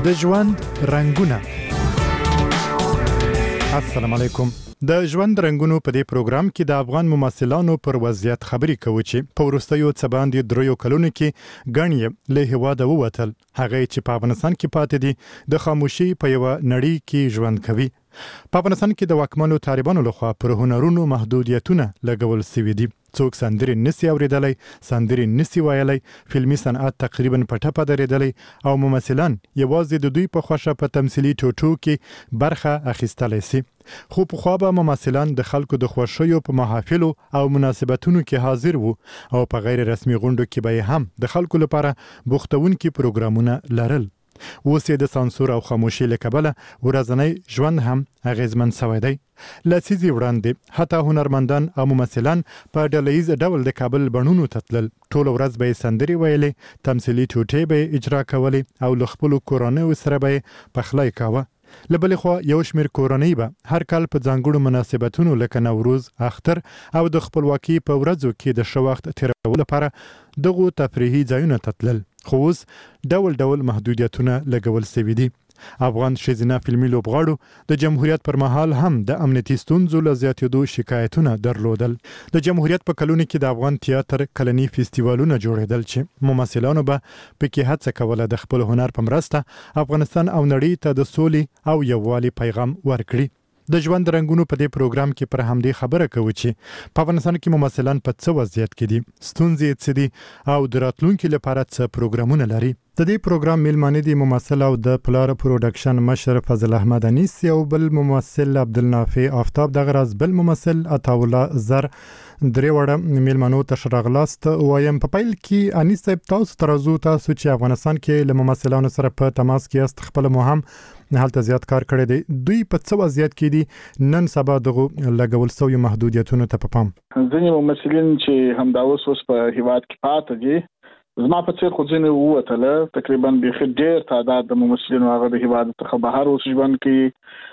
د ژوند رنگونه. السلام علیکم. د ژوند رنگونو په دې پروګرام کې د افغان ممثلانو پر وضعیت خبرې کوو چې په وروستیو څه باندې دریو کلونو کې ګڼ له هیواده ووتل، هغه چې په افغانستان کې پاتې دي د خاموشي په یو نړۍ کې ژوند کوي. په افغانستان کې د واکمنو طالبانو لخوا پر هنرونو محدودیتونه لګول شوي دي. څوک سندرې نسی اوریدلی، سندرې نسی ویلی، فلمي صنعت تقریبا په ټپه درېدلی او ممثلان یوازې د دوی په خوښه په تمثیلي ټوټو کې برخه اخیستلی سي. خو پخوا به ممثلان د خلکو د خوښیو په محافلو او مناسبتونو کې حاضر وو او په غیر رسمي غونډو کې به هم د خلکو لپاره بوختونکي پروګرامونه لرل. اوس یې د سانسور او خاموشي له کبله ورځنی ژوند هم اغیزمن شوی دی. لسیزې وړاندې حتی هنرمندان او ممثلان په ډله ییز ډول د کابل بڼونو ته تلل. ټوله ورځ به یې سندرې ویلې، تمثیلي ټوټې به یې اجرا کولې او له خپلو کورنیو سره به یې پخلی کاوه. له بلې خوا یو شمېر کورنۍ به هر کال په ځانګړو مناسبتونو لکه نوروز، اختر او د خپلواکۍ په ورځو کې د ښه وخت تېرولو لپاره دغو تفریحي ځایونو ته تلل. خو اوس ډول ډول محدودیتونه لګول شوي دي. افغان ښځینه فلمي لوبغاړو د جمهوریت پر مهال هم د امنیتي ستونزو له زیاتېدو شکایتونه درلودل. د جمهوریت په کلونو کې د افغان تیاتر کلني فستیوالونه جوړېدل چې ممثلانو به پکې هڅه کوله د خپل هنر په مرسته افغانستان او نړۍ ته د سولې او یووالي پیغام ورکړي. د ژوند رنگونو په دې پروګرام کې پر همدې خبره کوو چې په افغانستان کې ممثلان په څه وضعیت کې دي، ستونزې څه دي او د راتلونکي لپاره څه پروګرامونه لري. د دې پروګرام میلمانه دي ممثل او د پلار پروډکشن مشر فضل احمد انیسی او بل ممثل عبدالنافع آفتاب، دغه راز بل ممثل عطاالله زر. درې وړه میلمنو ته ښه راغلاست. وایم په پیل کې انیس صاحب تاسو ته راځو، تاسو چې افغانستان کې له ممثلانو سره په تماس کې یاست، خپل مو هم هلته زیات کار کړی دی. دوی په څه وضعیت کې دي نن سبا دغه لګول شویو محدودیتونو ته په پام؟ ځینې ممثلین چې همدا اوس په هیواد کې پاتې دي، زما په څیر خو ځینې ووتله، تقریبا بیخي ډېر تعداد د ممثلینو هغه د هیواد څخه بهر اوس ژوند کوي.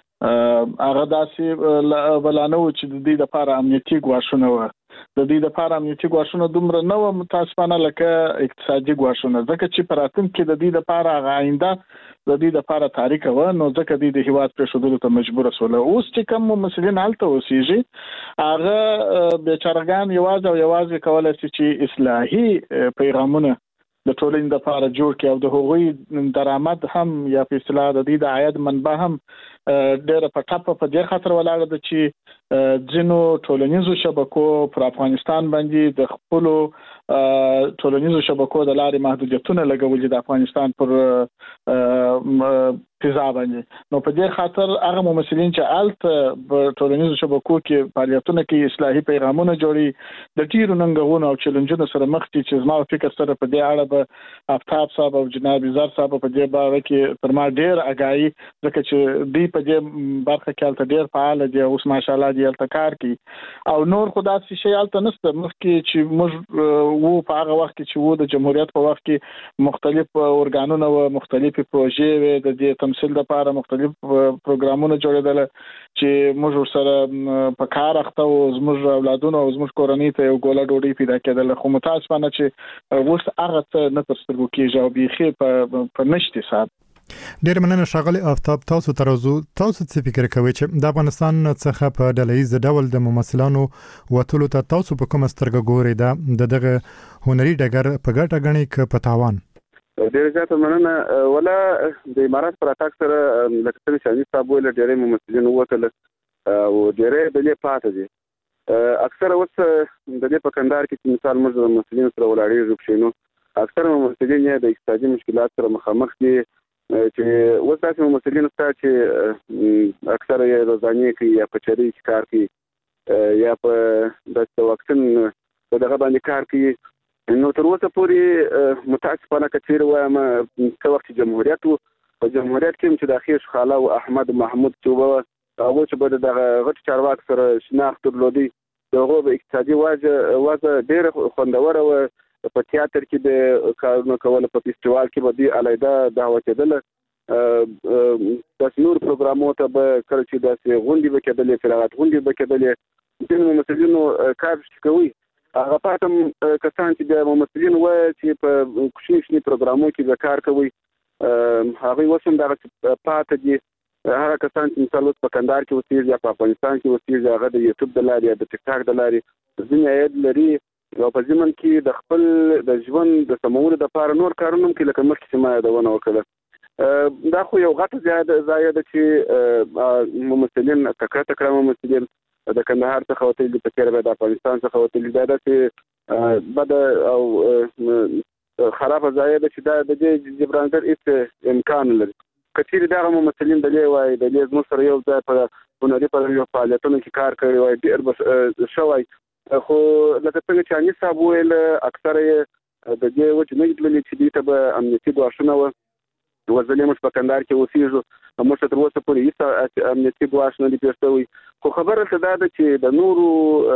هغه داسې بلانه و چې د دې لپاره امنیتي ګواښونه وه. د دې لپاره امنیتي ګواښونه دومره نه وه متاسفانه لکه اقتصادي ګواښونه، ځکه چې په راتلونکي کې د دې لپاره هغه آینده د دې لپاره تاریخ وه، نو ځکه دوی د هیواد پرېښودلو ته مجبوره شوله. اوس چې کوم ممثلین هلته اوسېږي هغه بیچارهګان یوازې او یوازې کولی شي چې اصلاحي پیغامونه د ټولنې لپاره جوړ کړي او د هغوی درآمد هم یا په اصطلاح د دې د عاید منبع هم ډېره په ټپه په دې خاطر ولاړه ده چې ځینو ټولنیزو شبکو پر افغانستان باندې د خپلو ټولنیزو شبکو د لارې محدودیتونه لګولي د افغانستان پر فضا باندې. نو په دې خاطر هغه ممثلین چې هلته په ټولنیزو شبکو کې فعالیتونه کوي، اصلاحي پیغامونه جوړي، د ډېرو ننګونو او چیلنجونو سره مخ دي چې زما فکر سره په دې اړه به آفتاب صاحب او جناب زر صاحب په دې باره کې تر ما ډېر اګاهي، ځکه چې دوی په دې برخه کې هلته ډېر فعال دي، اوس ماشاءالله دي هلته کار کوي. او نور خو داسې شی هلته نشته. مخکې چې موږ وو په هغه وخت کې چې وو د جمهوریت په وخت کې مختلف ارګانونه و، مختلفې پروژې وې د دې تمثیل لپاره، مختلف پروګرامونه جوړېدل چې موږ ورسره په کار اخته وو، زموږ اولادونو او زموږ کورنۍ ته یو ګوله ډوډۍ پیدا کېدله. خو متاسفانه چې اوس هغه څه نه تر سترګو کېږي او بیخي په نشت حساب. ډېر مننه ښاغلی آفتاب. تاسو ته راځو، تاسو څه فکر کوئ چې د افغانستان څخه په ډله ییز ډول د ممثلانو وتلو ته تاسو په کومه سترګه ګورئ؟ د دغه هنري ډګر په ګټه ګڼئ که په تاوان؟ ډېر زیاته مننه. ولا د امارات پر اتاک سره لکه څنګه چې انیس صاحب ویل ډېری ممثلین ووتل او ډېری ډلې پاتې دي. اکثره اوس د دې په کندهار کې چې مثال موږ د ممثلینو سره ولاړېږو پښې، نو اکثره ممثلین یې د اقتصادي مشکلات سره مخامخ دي چې اوس داسې ممثلین شته چې اکثره یې روزانې کوي یا په چرۍ کې کار کوي یا په د واکسین په دغه باندې کار کوي. نو تر اوسه پورې متاسفانه که چېرې وایم څه وخت چې جمهوریت و، په جمهوریت کې چې د خیش خاله او احمد محمود چوبه هغوی چې به د دغه غټ چارواکو سره شناخت درلودي، د هغو به اقتصادي وضع ډېره خوندوره وه. په تیاتر کې د کارونو کول، په فستیوال کې به دوی علیحده دعوه کېدله، داسې نور پروګرامونو ته به کله چې داسې غونډې به کېدلې، فراغت غونډې به کېدلې، ځینې ممثلینو کار کوي. هغه پاتم کسان چې د ممثلین وایي چې په کوچني پروګرامونو کې به کار کوي، هغه وسم دغه پاتې دي هغه کسان چې مثال اوس په کندهار کې اوسېږي یا په افغانستان کې اوسېږي هغه د یوټیوب د لارې یا د ټیک ټاک د لارې ځینې عاید لري او په ضمن کې د خپل د ژوند د سمولو دپاره نور کارونه هم کوي لکه مخکې چې ما یادونه وکړه. دا خو یو غټه ځای ده چې ممثلین تکړه ممثلین د کندهار څخه وتلي په تېره بیا د افغانستان څخه وتلي دا داسې بده او خرابه ځای ده چې دا د دې جبرانګر هېڅ امکان لري. که چېرې دغه ممثلین د دې وایي د دې زموږ سره یو ځای په هنري فعالیتونو کې کار کړی وای ډېر به شوی، خو لکه څنګه چې انیس صاحب وویل اکثره یې د دې وجې نه لیدلي چې دوی ته به امنیتي ګواښونه وزلې موږ په کندهار کې اوسېږو موږ ته تر اوسه پورې هېڅ امنیتي ګواښ نه دی پېښ شوی. خو خبره ته دا ده چې د نورو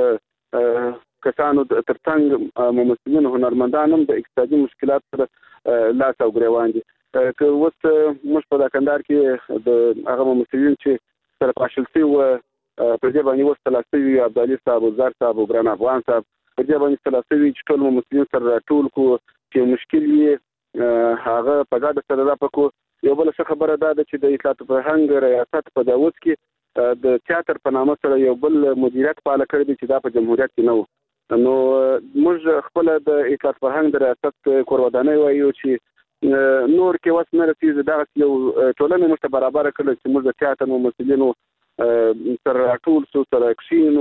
کسانو ترڅنګ ممثلین هنرمندان هم د اقتصادي مشکلات سره لاس او ګریوان دي. که اوس موږ په کندهار کې د هغه ممثلین چې سره پاشل شوي وو په دې باندې اوس تلل شوي عبدالي صاحب او زار صاحب او ګران افغان صاحب په دې باندې تلل شوي چې ټول ممثلین سره راټول کړو چې مشکل یې هغه په ګډه سره راپکو. یو بل څه خبره دا ده چې د اطلاعات فرهنګ ریاست په داوود کې د تیاتر په نامه سره یو بل مدیریت فعال کړی دی چې دا په جمهوریت کې نه و. نو موږ خپل د اطلاعات فرهنګ د ریاست کورودانۍ وایو چې نور کې وس نه رسیږي دا یو ټولنه موږ ته برابر کړل چې موږ د تیاتر ممثلینو سره راټول شو سره کښینو.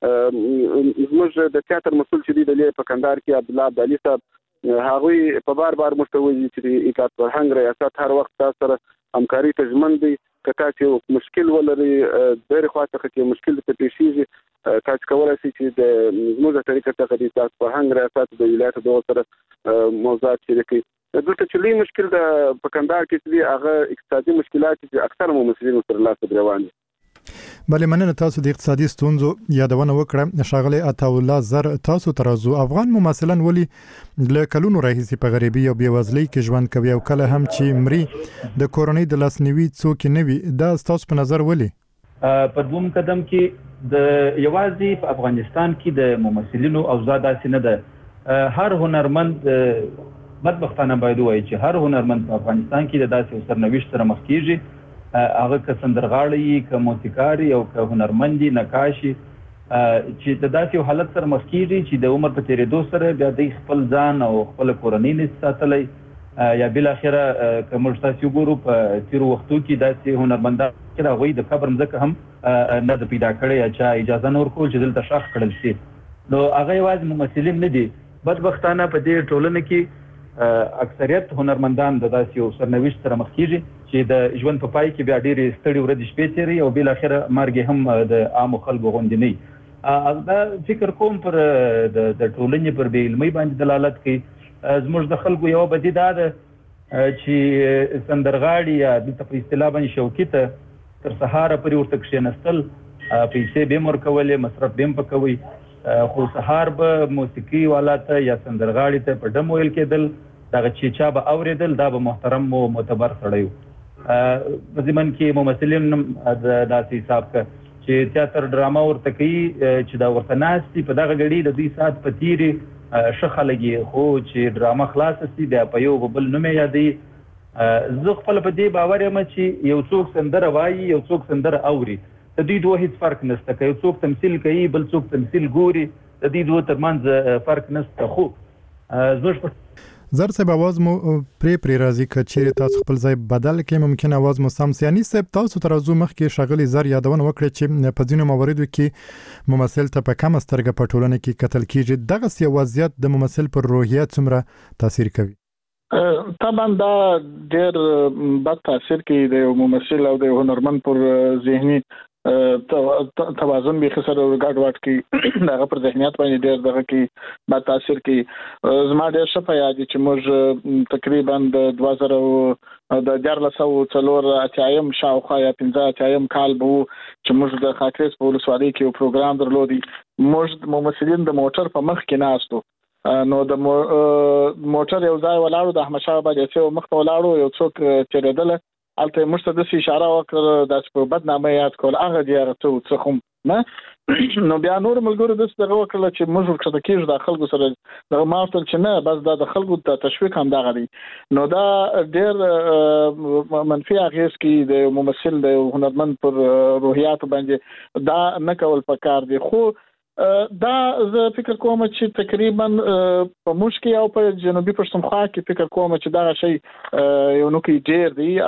موږ د تیاتر مسؤل چې دی د په کندهار کې عبدالله عبدالي صاحب هغوی په بار موږ ته وایي چې د اطلاعات فرهنګ ریاست هر وخت تاسو سره همکاري ته ژمن دی. که تاسو مشکل ولرئ بلې خوا څخه چې مشکل ته پیښیږي تاسو کولی شئ چې د زموږ د طریقه څخه د اطلاعات فرهنګ ریاست د ولایت دغو سره موضوعات شریکوي. دلته چې لوی مشکل د په کندهار کې چې هغه اقتصادي مشکلات چې اکثر ممثلین سره لاس ګریوان دي. بلې مننه تاسو د اقتصادي ستونزو یادونه وکړه. ښاغلی عطاالله زر تاسو ته راځو. افغان ممثلان ولې له کلونو راهیسې په غریبي او بېوزلۍ کې ژوند کوي او کله هم چې مري د کورنۍ د لاسنیوي څوک نه وي؟ دا ستاسو په نظر ولې؟ په دوم قدم کې د یوازې په افغانستان کې د ممثلینو اوضاع داسې نه ده. هر هنرمند بدبختانه باید ووایي چې هر هنرمند په افغانستان کې د داسې یو سرنوشت سره مخ کېږي، هغه که سندرغاړی که موسیقار او که هنرمند نقاشي چې د داسې یو حالت سره مخ کېږي چې د عمر په تېرېدو سره بیا د خپل ځان او خپل کورنۍ نه ساتلی یا بالاخره که موږ تاسو وګورو په تېرو وختو کې داسې هنرمندان چې هغوی د قبر مځکه هم نه ده پیدا کړې یا چا اجازه نه ورکول چې دلته ښخ کړل شي. نو هغه یوازې ممثلین نه دي، بدبختانه په دې ټولنه کې اکثریت هنرمندان د داسې یو سرنوشت سره مخ کېږي چې د ژوند په پای کې بیا ډېرې ستړې ورځې شپې تېروي او بالاخره مرګ هم د عامو خلکو غوندې نه وي. دا فکر کوم پر د ټولنې پر بې علمۍ باندې دلالت کوي. زموږ د خلکو یوه بدي دا ده چې سندرغاړي یا دلته په اصطلاح باندې شوکي ته تر سهاره پورې ورته کښېنستل، پیسې به هم ورکولې، مصرف به هم پکوي، خو سهار به موسیقي والا ته یا سندرغاړي ته په ډم ویل کېدل، دغه چې چا به اورېدل دا به محترم و معتبر سړی و. په ضمن کې ممثلین داسې حساب که چې تیاتر ډرامه ورته کوي چې دا ورته ناست دي په دغه ګړي د دوی ساعت په تېرې ښه خلک یې، خو چې ډرامه خلاصه شي بیا په یو بل نوم یې یادوي. زه خپله په دې باور یم چې یو څوک سندره وایي یو څوک سندره اوري، د دوی دوه هیڅ فرق نشته. که یو څوک تمثیل کوي بل څوک تمثیل ګوري، د دې دوه ترمنځ فرق نشته. خو زموږ زر صاحب اواز مو پرې راځي که چیرې تاسو خپل ځای بدل کړئ ممکن اواز مو سم سي. انیس صاحب تاسو ته راځو. مخکې ښاغلي زر یادونه وکړه چې په ځینو مواردو کې ممثل ته په کمه سترګه په ټولنه کې کتل کېږي. دغسې یو وضعیت د ممثل پر روحیه څومره تاثیر کوي؟ طبعا دا ډېر بد تاثیر کوي د یو ممثل او د هنرمند پر ذهني توازن به خسر او ګډوډ کی دغه پر ذهنیت باندې ډېر دغه کی با تاثیر کی. زما ډېر ښه په یاد چې موږ تقریبا د 2014 شاوخوا یا 15 کال به چې موږ د خاکریز په ولسوالۍ کې یو پروګرام درلودي. موږ ممثلین د موټر په مخ کې ناستو، نو د موټر یو ځای ولاړو، د احمد شاه بابا چې مخ ته ولاړو، یو څوک تیرېدل البته موږ ته د اشاره وکړه د په بدنامه یاد کول هغه دی څه خو نه نو بیا نور ملګرو دغه وکړه چې موږ ورکړه کېږو د خلکو سره دغه مافتل چې نه بس د خلکو ته تشویق هم دغه دی نو دا ډېر منفي اغېز کوي د ممثل د هنرمند پر روحیات باندې دا نه کول پکار دی خو دا زه فکر کوم چې تقریبا په مشکل او په جنوبي پښتونخوا کې فکر کوم چې دا شی یو نو کې ډېر دی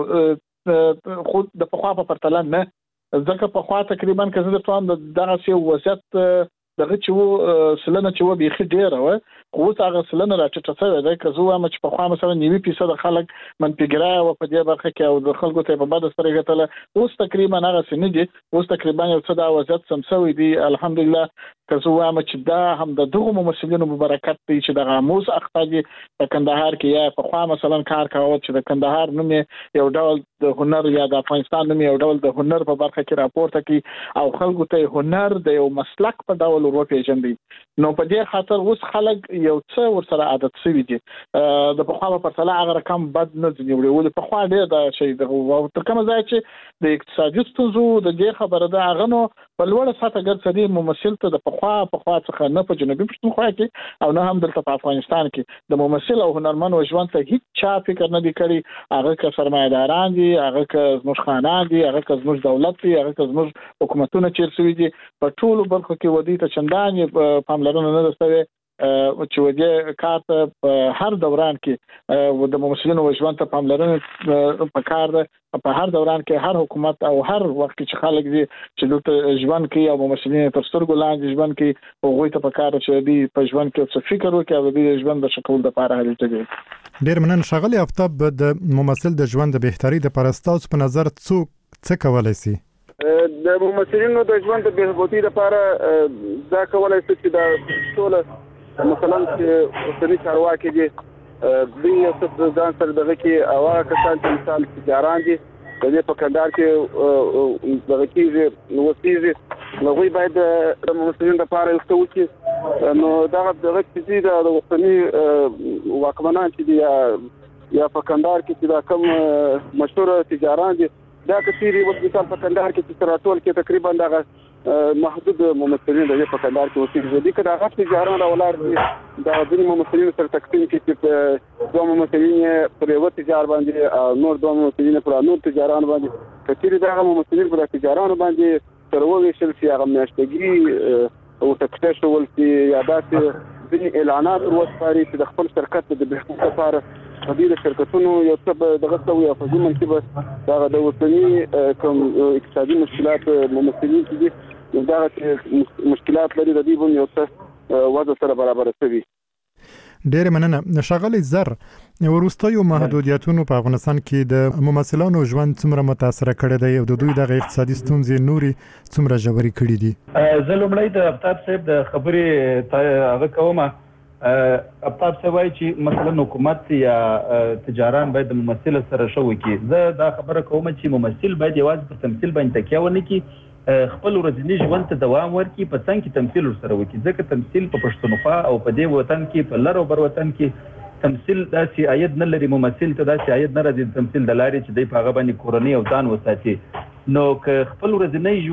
او خود د پخوا په پرتله نه ځکه په خوا تقریبا که زه د فهم دغه سی وضعیت دغه چې سلنه چې و بيخي ډیره و خو هغه سلنه راټیټه شوې ده که زه وایم چې په خوا مثلا 90% خلک منفګرا او په دې برخه کې او د خلکو ته په بده سترګه کتل اوس تقریبا هغه سن دي اوس تقریبا یو څه د وضعیت سمسوي دي الحمدلله که زه وایم چې دا هم د دغه ممثلینو مبارکت دی چې د غاموس اخطاجي په کندهار کې یا په خوا مثلا کار کاوه چې د کندهار نوم یو ډول د هنر یا د افغانستان نوم یو ډول د هنر په برخه کې راپورته کی او خلکو ته هنر د یو مسلک په ډول ورپېژندي نو په دې خاطر اوس خلک یو څه ورسره عادت شوي دي د په خوا په تله هغه رقم بد نه ځنیوړي ول په خوا ډېر دا شی د تر کومه ځای چې د اقتصادي ستونزو د دې خبره ده هغه نو په لوړه سطح ګرځي ممثل ته د په خوا څخه نه په جنوبي پښتونخوا کې او نه هم دلته په افغانستان کې د ممثل او هنرمند ژوند ته هیڅ چا فکر نه دی کړی هغه که سرمایداران دي هغه که زموږ خانان دي هغه که زموږ دولت دي هغه که زموږ حکومتونه چیر شوي دي په ټولو برخو کې ودی ته چندان پاملرنه نه رسوي چې ودی کارت په هر دوران کې د ممثلینو ژوند ته پاملرنه پکار ده په هر دوران کې هر حکومت او هر وخت چې خلک دي چې دلته ژوند کوي او ممثلین تر سترګو لاندې ژوند کوي هغوی ته پکار چې دی په ژوند کې څه فکر وکړي او د ژوند د شکل لپاره هلي کوي ډېر مننه ښاغلی آفتاب د ممثل د ژوند د بهتري د پرستاوس په نظر څه کولای شي د ممثلینو د ژوند د بهبودی لپاره دا کولای شي چې دا ټول مثلا چې اوسنی چارواکي دي دوی یو څه ځان سره دغه کې هغه کسان چې مثال تجاران دي د دې په کندهار کې دغه کې وسیږي نو دوی باید د ممثلینو لپاره یو څه وکړي نو دغه چې د اوسنی واکمنان چې دي یا په کندهار کې چې دا کوم مشهور تجاران دي دا کثیري مثال په کندهار کې چې ترټول کې تقریبا دغه محدود ممثلین د په کندهار کې اوسېږي دي کله هغه تجاران راولار دي دا د ممثلین سره تقسیم کې چې دوه ممثلین پر یو تجار باندې نور دوه ممثلین پر نور تجاران باندې کثیر دغه ممثلین پر تجاران باندې تروي شل سي هغه میاشتګي او تکتش ول سي یادات د اعلانات ورسپاري چې د خپل شرکت د بهبود لپاره د شرکتونو یو څه دغه څه یو په ځمن کې بس دا د وطني کوم اقتصادي مشکلات ممثلین دي دا مشکلات لري د دې یو څه وضع سره برابر شوی ډېر مننه ښاغلی زر وروستیو محدودیتونو په افغانستان کې د ممثلانو ژوند څومره متاثر کړی دی او د دوی د اقتصادي ستونزې نوري څومره ژورې کړي دي زه لومړی د آفتاب صاحب د خبرې هغه کوم آفتاب صاحب وایي چې مثلا حکومت یا تجاران باید د ممثل سره شو وکړي زه دا خبره کوم چې ممثل باید یوازې په تمثیل باندې تکیه ونه کړي خپل ورځنی ژوند ته دوام ورکړي په څنګه کې تمثیل سره وکړي ځکه تمثیل په پښتونخوا او په دې وطن کې په لر او بر وطن کې تمثیل داسې عاید نه لري ممثل ته داسې عاید نه راځي تمثیل د لارې چې دی په هغه باندې کورنۍ او ځان وساتي نو که خپل ورځنی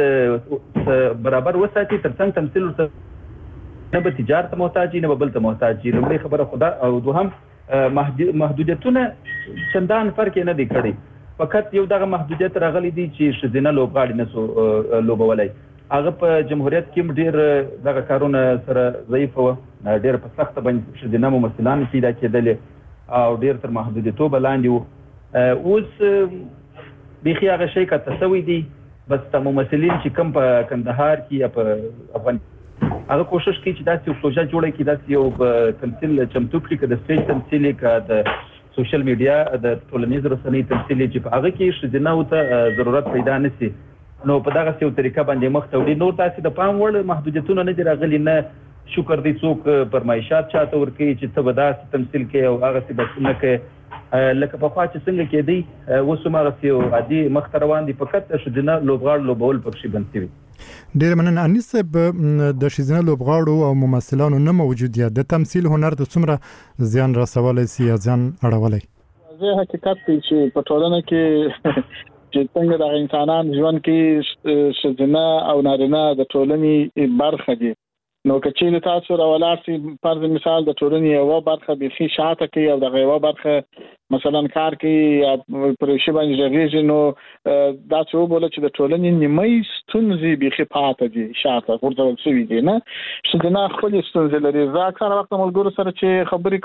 ژوند برابر وساتي تر څنګه تمثیل سره نه به تجارت محتاج نه به بل ته محتاج لومړی خبره خدا او دوهم محدودیتونه چندان فرق نه دی کړی فقط یو دغه محدودیت راغلی دي چې شذینه لوبغاړي نسو لوبولای هغه په جمهوریت کې ډیر دغه کارونه سره ضعیف و ډیر په سخت باندې شذینه ممثلان پیدا کېدل او ډیر تر محدودیتوب لاندې وو اوس بيخي هغه شی کا تسوي دي بس ته ممثلین چې کم په کندهار کې یا په افغان هغه کوشش کوي چې داسې یو پروژه جوړه کړي داسې یو تمثيل چمتو کړي د سټیج تمثيل کا د سوشل میډیا د ټولنیز رسنۍ تمثیل چې په هغه کې شذینه ته ضرورت پیدا نشي نو په دغه یو طریقه باندې مخ ته وړي نو تاسو د پام وړ محدودیتونه نه دي راغلي نه شکر دي څوک پرمایشات چاته ورکي چې ته به داسې تمثیل کې او هغه څه بس نه کې لکه په خوا چې څنګه کې دی وسمغه یو عادي مخ ته روان دي فقط شذینه لوبغاړ لوبول پکې بنتي ډېر مننه انیس د شذینه لوبغاړو او ممثلانو نه موجودیت د تمثیل هنر د څومره زیان رسولای سي ځان اړولای زه حقیقت دی چې په ټولنه کې چې څنګه د انسانان ژوند کې شذنا او نارینه د ټولنې برخه دي. نو کچې تاسو راولار سي فرض مثال د ټولنې یو برخه به شاته کې او د غیوا برخه مثلا کار کې یا پرېښه باندې ژغېږي، نو دا څه وبوله چې د ټولنې نیمه ستونزې به پاتې دي شاته ورته شوي دي نه چې نه خپل ستونزې لري. زه اکثر وخت ملګرو سره چې خبرې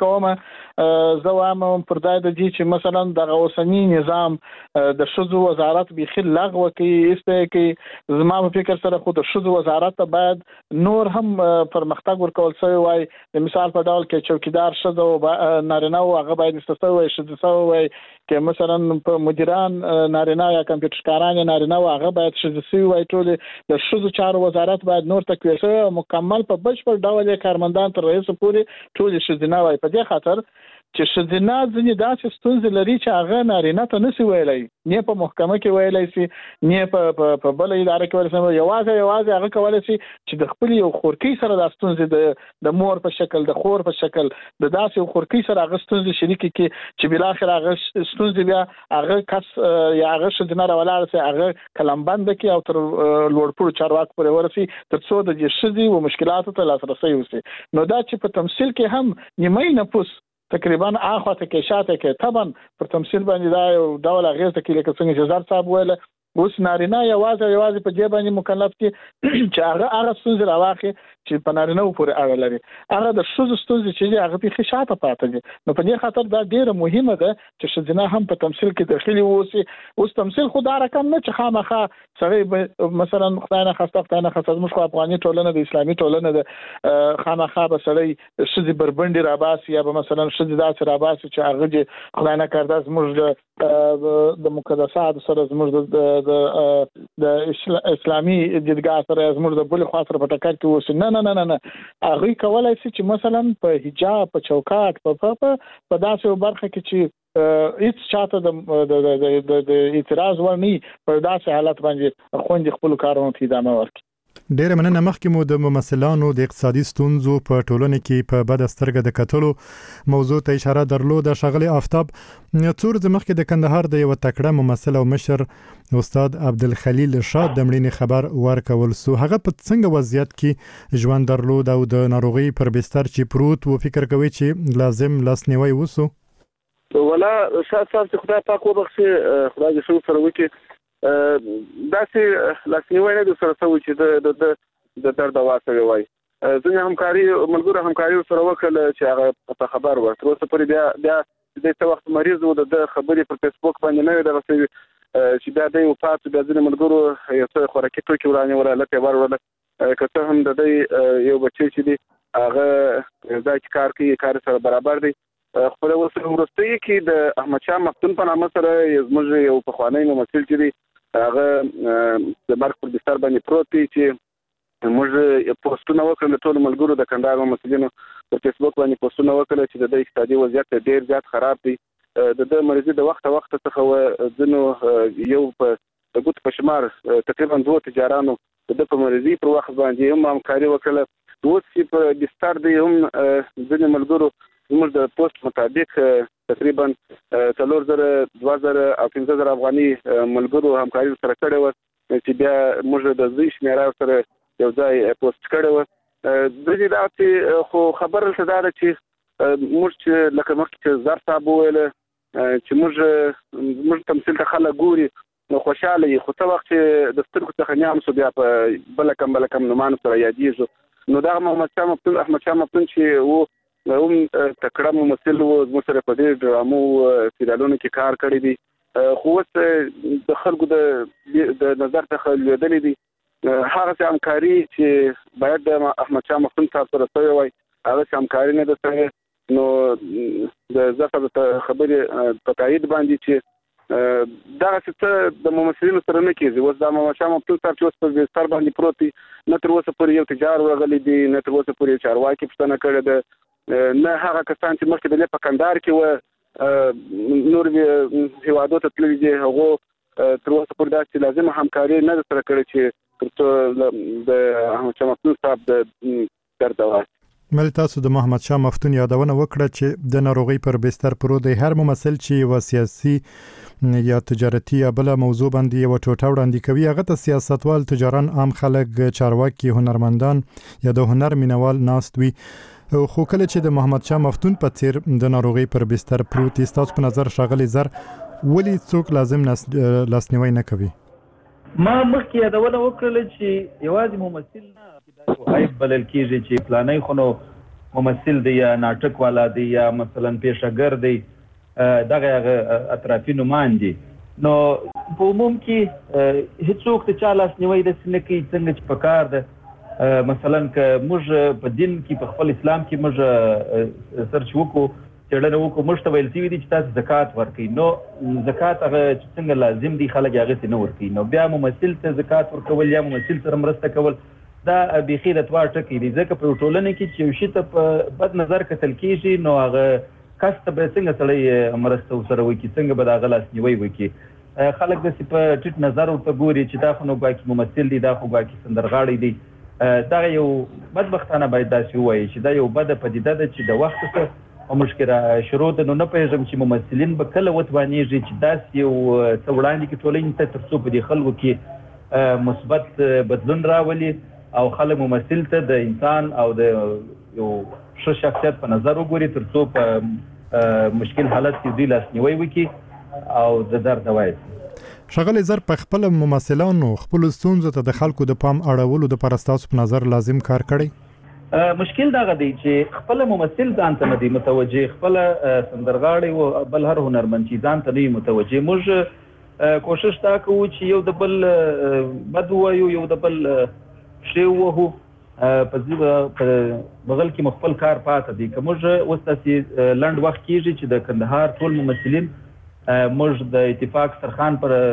کوم زه وایم پر دای د دې چې مثلا د اوسنی نظام د شذو وزارت به لغوه کې استه کې زما په فکر سره خو د شذو وزارت باید نور هم پرمختګ ورکول شوی وای. د مثال په ډول کې چوکیدار شذو نارینه او هغه باید استثناء وي وای چې مثلا په مدیران نارینه یا کمپیوټر کاران نارینه او هغه باید شذو وای. ټول د شذو چارو وزارت باید نور تکوي شوی مکمل په بشپړ ډول کارمندان تر رئیس پورې ټول شذو وای. په دې خاطر چې شذنا ځنې داسې ستونزې لري چې هغه نارینه ته نشي ویلای، نه په محکمه کې ویلای شي، نه په بل اداره کې ویلای شي، یوازې هغه کولای شي چې د خپل یو خورکی سره د ستونزې د مور په شکل د خور په شکل د داسې خورکی سره هغه ستونزې شریک کې چې بل اخر هغه ستونزې بیا هغه کس یا هغه شذنا راولار سي هغه کلمبند کې او تر لوړپوړ چارواک پورې ورسي تر څو د شذي او مشکلاتو ته لاسرسي وشي. نو دا چې په تمثيل کې هم نیمه نفوس تقریبا اخواته کې شاته کې طبعا پر تمثيل باندې دا یو ډول غیر ته کې لکه څنګه چې زار صاحب ویل اوس نارینه یوازې په دې باندې مکلف دي چې هغه ستونزې راواخي چې په نارینه پورې اړه لري. هغه د شذو ستونزې چې هغه په خشاته پاتې دي. نو په دې خاطر دا ډیره مهمه ده چې شذنا هم په تمثيل کې داخلي ووسی. اوس تمثيل خو دا رقم نه چې خامخا سړی مثلا خدای نه خاصه موږ خو افغاني ټولنه د اسلامي ټولنه د خامخا به سړی شذي بربندي راباسي یا به مثلا شذي داسې راباسي چې هغه خدای نه کړدا زموږ د مقدسات سره زموږ د اسلامي دیدګاه سره زموږ د بل خاطر په ټکر کې وس نه هغه کولای شي چې مثلا په حجاب په چوکاټ په داسې برخه کې چې هیڅ چاته د اعتراض ورني په داسې حالت باندې خوندې خپل کارونه ته ادامه ورکړي. ډیره مننه. مخکې مو د ممثلانو د اقتصادي ستونزو په ټولنه کې په بد سترګه د کتلو موضوع ته اشاره درلوده. ښاغلي آفتاب څو ورځې مخکې د کندهار د یو تکړه ممثل او مشر استاد عبدالخلیل شاد د مړینې خبر ورکول سو. هغه په څنګه وضعیت کې ژوند درلود او د ناروغي پر بستر چې پروت و فکر کوي چې لازم لاسنیوي وسو؟ ولا شاد صاحب چې خدای پاک وبخښي، خدای دې شو سره وکړي داسې لاسنیوي نه د سره سوي چې د درد واسه وای. ځینې همکاري ملګرو همکاري سره وکړه چې هغه په خبر ورته اوس پرې بیا د څه وخت مریض و د خبرې په فیسبوک باندې نه درته چې بیا د وفات بیا ځینې ملګرو یو څه خوراکي توکي ورانه ولا لته ورول کته هم د یو بچی چې دی هغه دا کار کوي کار سره برابر دی. خپل ورسته کې د احمد شاه مفتون په نامه سره زموږ یو پخوانی ممثل چې دی هغه د مرګ پر بستر باندې پروت دی چې موږ پوسټونه وکړل ټول ملګرو د کندهار ممثلینو په فیسبوک باندې پوسټونه وکړل چې د اقتصادي وضعیت ډیر زیات خراب دی. د مریضي د وخت څخه ځنو یو په ګوت په شمار تقریبا 2 تجارانو د په مریضي پر وخت باندې هم همکاري وکړه. دوی په بستر دی هم ځنې ملګرو زموږ د پوسټ مطابق تقریبا 3000 2000 او 15000 افغاني ملګرو همکاري سره کړې و چې بیا موږ د زوی شمیره سره یو ځای پوسټ کړو. د دې داسې خو خبره څه ده چې موږ لکه مخکې زار صاحب ویل چې موږ تمثيل ته خلک ګوري نو خوشاله خو څه وخت د سترګو څخه نیام سو بیا په بل کم نومان سره یادېږي. نو دا احمد شاه مفتون چې و هم تکړه ممثل و زموږ سره په دې ډرامو سریالونو کې کار کړی دی. خو اوس د خلکو د نظر څخه لیدلې دي هغه همکاري چې باید د احمد شاه مفتون صاحب سره شوی وای هغه همکاري نه ده سره. نو د زفه خبرې په تایید باندې چې دا څه د ممثلینو سره نه کېږي. اوس د احمد شاه مفتون صاحب چې اوس په بستر باندې پروت دی نه تر اوسه پورې یو تجار ورغلی دی نه تر اوسه پورې چارواکي پوښتنه کړې ده نه هغه کسان چې مخکې د په کندهار کې و نور هیوادو ته تللي دي هغه تر اوسه پورې داسې لازمه همکاري نه سره کړې چې تر څو د احمد شاه مفتون صاحب د درد واسي. مل تاسو د محمد شاه مفتون یادونه وکړه چې د ناروغي پر بستر پروت دی. هر ممثل چې یو سیاسي یا تجارتي یا بل موضوع باندې یو ټوټه وړاندې کوي، هغه ته سیاستوال، تجاران، عام خلک، چارواکي، هنرمندان یا د هنر مینوال ناست وي. خو کله چې د محمد شاه مفتون په څیر د ناروغي پر بستر پروت دی، تاسو په نظر ښاغلی زر ولی څوک لازم لاسنیوي نه کوي؟ ما مخکې یادونه وکړله چې یوازې ممثل نه دا عیب بلل کېږي چې فلانی خو نو ممثل دی یا ناټک والا دی یا مثلا پیشهګر دی، دغه هغه اطرافي نومان دي. نو په عموم کې هیڅوک د چا لاسنیوی داسې نه کوي څنګه چې په کار ده. مثلا که موږ په دین کې په خپل اسلام کې موږ سرچ وکړو، څېړنه وکړو، موږ ته ویل شوي دي چې تاسو زکات ورکوئ. نو زکات هغه چې څنګه لازم دي خلک هغسې نه ورکوي. نو بیا ممثل ته زکات ورکول یا ممثل سره مرسته کول دا بیخي د اتوار ټکی دی، ځکه په ټولنه کې چې یو شي ته په بد نظر کتل کېږي نو هغه کس ته به څنګه سړی مرسته ورسره وکړي، څنګه به د هغه لاسنیوی وکړي. خلک داسې په ټیټ نظر ورته ګوري چې دا خو نو ګواکې ممثل دی، دا خو ګواکې سندرغاړی دی. دغه یو بدبختانه باید داسې ووایي چې دا یو بده پدیده ده چې د وخت څخه مشکره شروع ده. نو نه پوهېږم چې ممثلین به کله وتوانېږي چې داسې یو څه وړاندې کړي ټولنې ته تر څو په دې خلکو کې مثبت بدلون راولي او خلک ممثل ته د انسان او د یو ښه شخصیت په نظر وګوري، تر څو په مشکل حالت کې دوی لاسنیوی وکړي او د درد دوا یې. ښاغلی زر، په خپل ممثلانو خپلو ستونزو ته د خلکو د پام اړولو دپاره ستاسو په نظر لازم کار کړی؟ مشکل دغه دی چې خپل ممثل ځان ته نه دی متوجه، خپل سندرغاړی او بل هر هنرمند چې ځان ته نه وي متوجه. موږ کوشش دا کوو چې یو د بل بد ووایو، یو د بل ښې ووهو، په بغل کې مو خپل کار پاته دی. که موږ اوس داسې لنډ وخت کېږي چې د کندهار ټول ممثلین موږ د اتفاق سرخان پر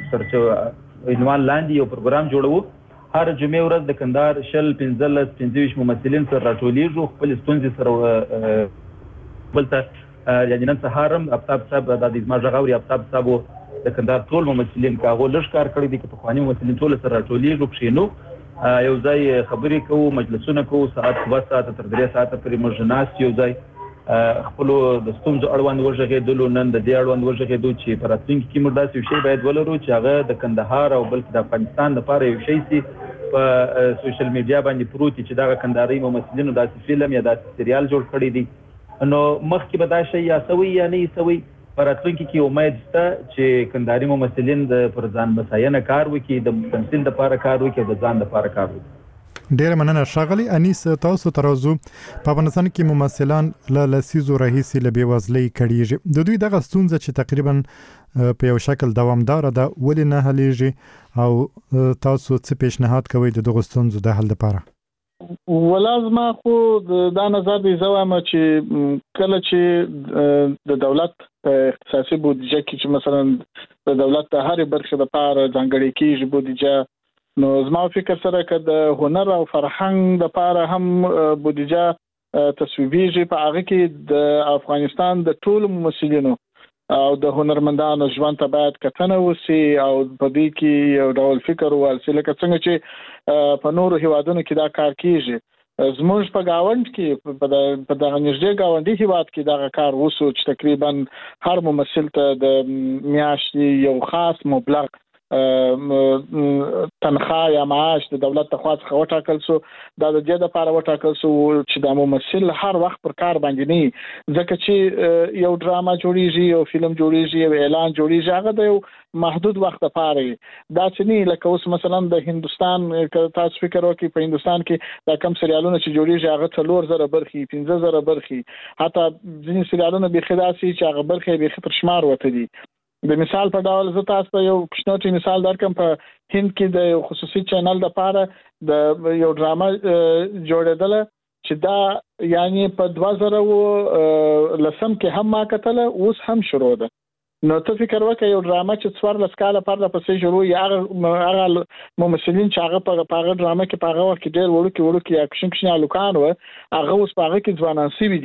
عنوان لاندې یو پروګرام جوړوو. هر جمعې ورځ د کندهار 15-15 ممثلین سره راټولیږو، خپل ستونزې سره بل ته یعنې نن سهار هم آفتاب صاحب دا د زما غږ اوري، آفتاب صاحب د کندهار ټول ممثلین که هغو لږ کار کړی دی، که پخواني ممثلین ټول سره راټولیږو، کښېنو، یو ځای خبرې کوو، مجلسونه کوو، ساعت 2 ساعته تر 3 ساعته پورې موږ ناست یو ځای خپلو د ستونزو اړوند وغږېدلو. نن د دې اړوند وغږېدو چې په راتلونکي کې موږ داسې یو شی باید ولرو چې هغه د کندهار او بلکې د افغانستان لپاره یو شی سي په سوشل میډیا باندې پروت چې دغه کندهاري ممثلینو داسې فلم یا داسې سریال جوړ کړی دی. نو مخکې به دا شی یا سوي یا نه سوي، په راتلونکي کې امید شته چې کندهاري ممثلین پر ځان بساینه کار وکړي، د تمثیل لپاره کار وکړي او د ځان لپاره کار وکړي. ډیره مننه ښاغلی انیس. تاسو تر اوسه په افغانستان کې ممثلان له لسیزو راهیسې له بېوزلۍ کړېږي. د دوی دغه ستونزه چې تقریبا په یو شکل دوامداره ده ولې نه حلیږي او تاسو څه پیشنهاد کوئ د دغو ستونزو د حل لپاره؟ ولا زما خو دا نظر دی، زه وایم چې کله چې د دولت په اختصاصي بودیجه کې چې مثلا د دولت د هرې برخې لپاره ځانګړې کېږي بودیجه، نو زما فکر سره که د هنر او فرهنګ لپاره هم بودیجه تصویبیږي، په هغه کې د افغانستان د ټولو ممثلینو او د هنرمندانو ژوند ته باید کتنه وشي او په دې کې یو ډول فکر ووالسي، لکه څنګه چې په نورو هیوادونو کې دا کار کېږي. زموږ په گاونډ کې په دغه نږدې گاونډي هیواد کې دغه کار وشو چې تقریبا هر ممثل ته د میاشتې یو خاص مبلغ تنخواه یا معاش د دولت لخوا څخه وټاکل شو. دا د دې لپاره وټاکل شو چې د ممثل هر وخت پر کار باندې نه، ځکه چې یو ډراما جوړیږي، یو فلم جوړیږي، یو اعلان جوړیږي، هغه د یو محدود وخت لپاره دا چې نه لکه اوس مثلا د هندستان که تاسو فکر وکړئ، په هندستان کې دا کم سریالونه چې جوړیږي هغه 4000 برخې 15000 برخې، حتی ځینې سریالونه بېخي داسې چې هغه برخې بېخي تر شمار وته دي. د مثال په ډول زه تاسو ته یو کوچنی مثال درکم. په هند کې د یو خصوصي چینل لپاره د یو ډراما جوړېدله چې دا یعنی په 2010 کې هم ما کتله، اوس هم شروع ده. نو ته فکر وکړه یو ډراما چې 14 کاله پرله پسې شروع یا هغه ممثلین چې هغه په هغه ډراما کې په هغه وخت کې ډېر وړوکي یا کوچني هلکان وو، هغه اوس په هغه کې ځوانان شوي دي.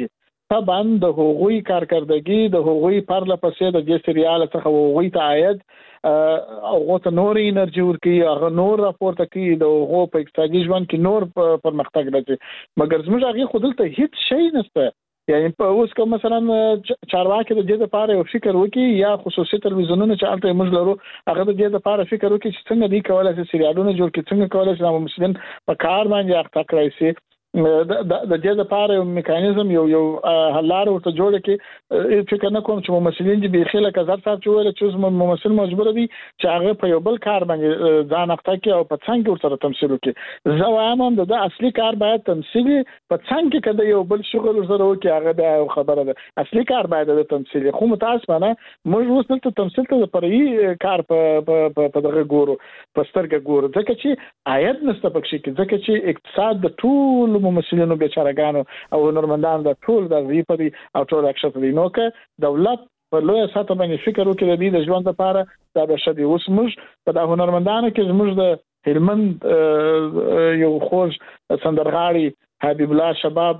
طبعا د هغوی کارکردګي د هغوی پرله پسې د دې سریال څخه هغوی ته عاید او ته نور انرژي ورکي هغه نور راپورته کوي د هغو په اقتصادي ژوند کې نور پرمختګ راځي مګر زموږ هغه خودلته هیڅ شی نشته یعنی په اوس کوم مثلا چارواکي د دې لپاره یو فکر وکي یا خصوصي تلویزیونونه چې البته موږ لرو هغه د دې لپاره فکر وکي چې څنګه دی کولای شي سریالونه جوړ کړي څنګه کولای شي مسلمان په کار باندې اخته کړی شي د دې لپاره یو میکانیزم یو حل لار ورته جوړ کړي فکر نه کوم چې ممثلین دي به خله کزر صاحب چې ویل چې ممثل مجبور دي چې هغه په یو بل کار باندې ځان اخته کړي او په څنګه ورته تمثيل وکړي زه وایم د اصلي کار باید تمثيلي په څنګه کده یو بل شغل ورته وکړي هغه د خبره ده اصلي کار باید د تمثيلي خو متاسفانه موږ اوس د تمثيل ته پرې کار په دغه ګورو په سترګه ګورو ځکه چې عاید نشته پکې کې ځکه چې اقتصاد د ټول ممثلینو بیچارهګانو او هنرمندانو د ټول د ریپري او ټول اکشن دي نو که دولت په لوی سطح باندې فکر وکړي د ژوند لپاره دا به شدي اوس موږ په د هنرمندانو کې موږ د هلمند یو خوش سندرغاړي حبیب الله شباب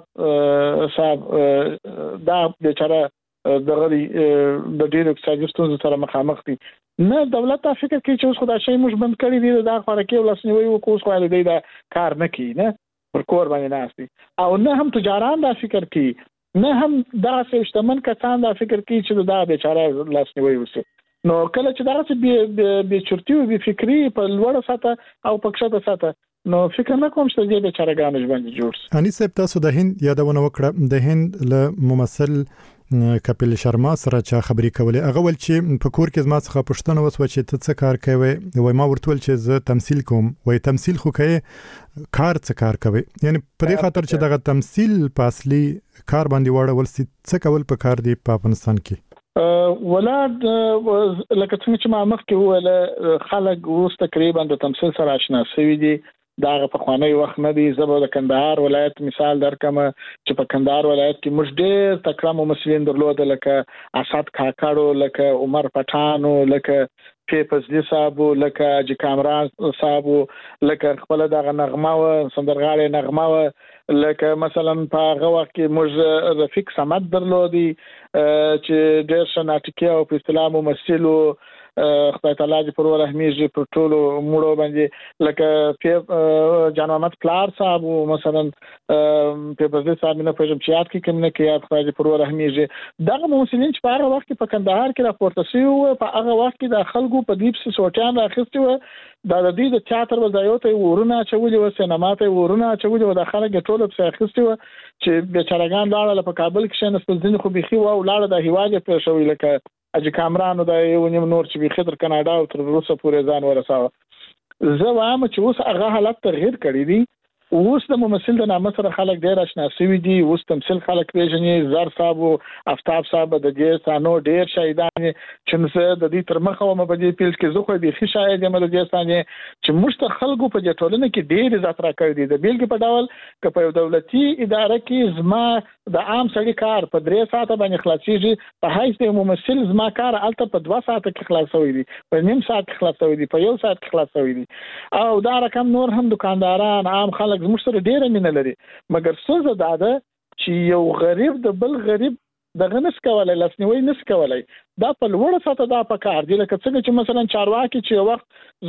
صاحب دا بیچاره دغه د ډیرو اقتصادي ستونزو سره مخامخ دي نه دولت دا فکر کوي چې اوس خدای شي موږ بند کړی دی دا خبره کې ولسنیوي وکړو خو له دې دا کار نه کوي نه پر کور باندې ناشتي او نه هم تجاران دا فکر کوي نه هم دا سیستمن کسان دا فکر کوي چې دا بیچاره لاسنیوي وسی نو کله چې دا څه به چرتي او به فکری په لوړ سطح او په کښته سطح نو فکر نه کوم چې دې بیچاره غانې باندې جوړ اني صاحب تاسو د هند یادونه وکړه د هند له ممثل کپیل شرما سره چې خبرې کولې هغه ول چې په کور کې زما څخه پښتنه وسو چې ته څه کار کوي وای ما ورته ول چې زه تمثيل کوم وای تمثيل خو کوي کار څه کار کوي یعنی په دې خاطر چې دغه تمثيل په اصلي کار باندې وړول څه کول په کار دی په افغانستان کې ولاد لکه څنګه چې ما مخکې وویل خلک اوس تقریبا د تمثيل سره آشنا شوي دي دا په خواني وخت نه دی زبر د کندهار ولایت مثال درکمه چې په کندهار ولایت کې موږ ډېر تکړه ممثلین درلودل لکه اسد کاکړو لکه عمر پټانو لکه پیپزلی صاحب لکه اجي کامران صاحب لکه خپل دغه نغمه و سندرغاړي نغمه و لکه مثلا په هغه وخت کې موږ رفیق صمد درلودي چې ډېر شناټکی او په اسلام ممثلو خدای تعالی دې پر ورحمیږي پر ټولو موړو باندې لکه جان محمد پلار صاحب مثلا په بزنس صاحب نه پېژم چې یاد کې کوم نه کې خدای دې پر ورحمیږي دغه ممثلین چې په هغه وخت کې په کندهار کې راپورته شوی په هغه وخت کې د خلکو په دیپ سي سوچان راخستي و د دې د تیاتر وځایو ته ورونه چولې و سینما ته ورونه چولې و د خلک ټول په اخستي و چې بیچارهګان لاړه په کابل کې شنه سپلځنی خو بيخي و لاړه د هیواله په شوی لکه اجي کامرانو د یو نیم نور چې به خطر کاناډا او تر روسه پورې ځان ورساوه زه وایم چې اوس هغه حالت تغیر کړی دی اوس د ممثل د نامه سره خلک ډیر آشنا شوي دي اوس تمثيل خلک پیژني زر صاحب او افتاب صاحب د دې ثانو ډیر شهیدان چې د دې تر مخه و مبدي پیل کې زه خو به خي شاید یم د دې ثاني چې مشت خلکو په ټولنه کې ډیر عزت راکړي دي د بیلګې په ډول ک په دولتي اداره کې زما د عام سړي کار په 3 ساعته باندې خلاصيږي په هیڅ د ممثل زما کار الته په 2 ساعته کې خلاصوي دي په نیم ساعت کې خلاصوي دي په 1 ساعت کې خلاصوي دي او دا رقم نور هم دکانداران عام خلک زموږ سره ډیره مینه لري مګر څه زده چې یو غریب د بل غریب دغه نس کولای لاسنیوي نس کولای دا په لوړ سطح دا په کار دی لکه څنګه چې مثلا چارواکي چې وخت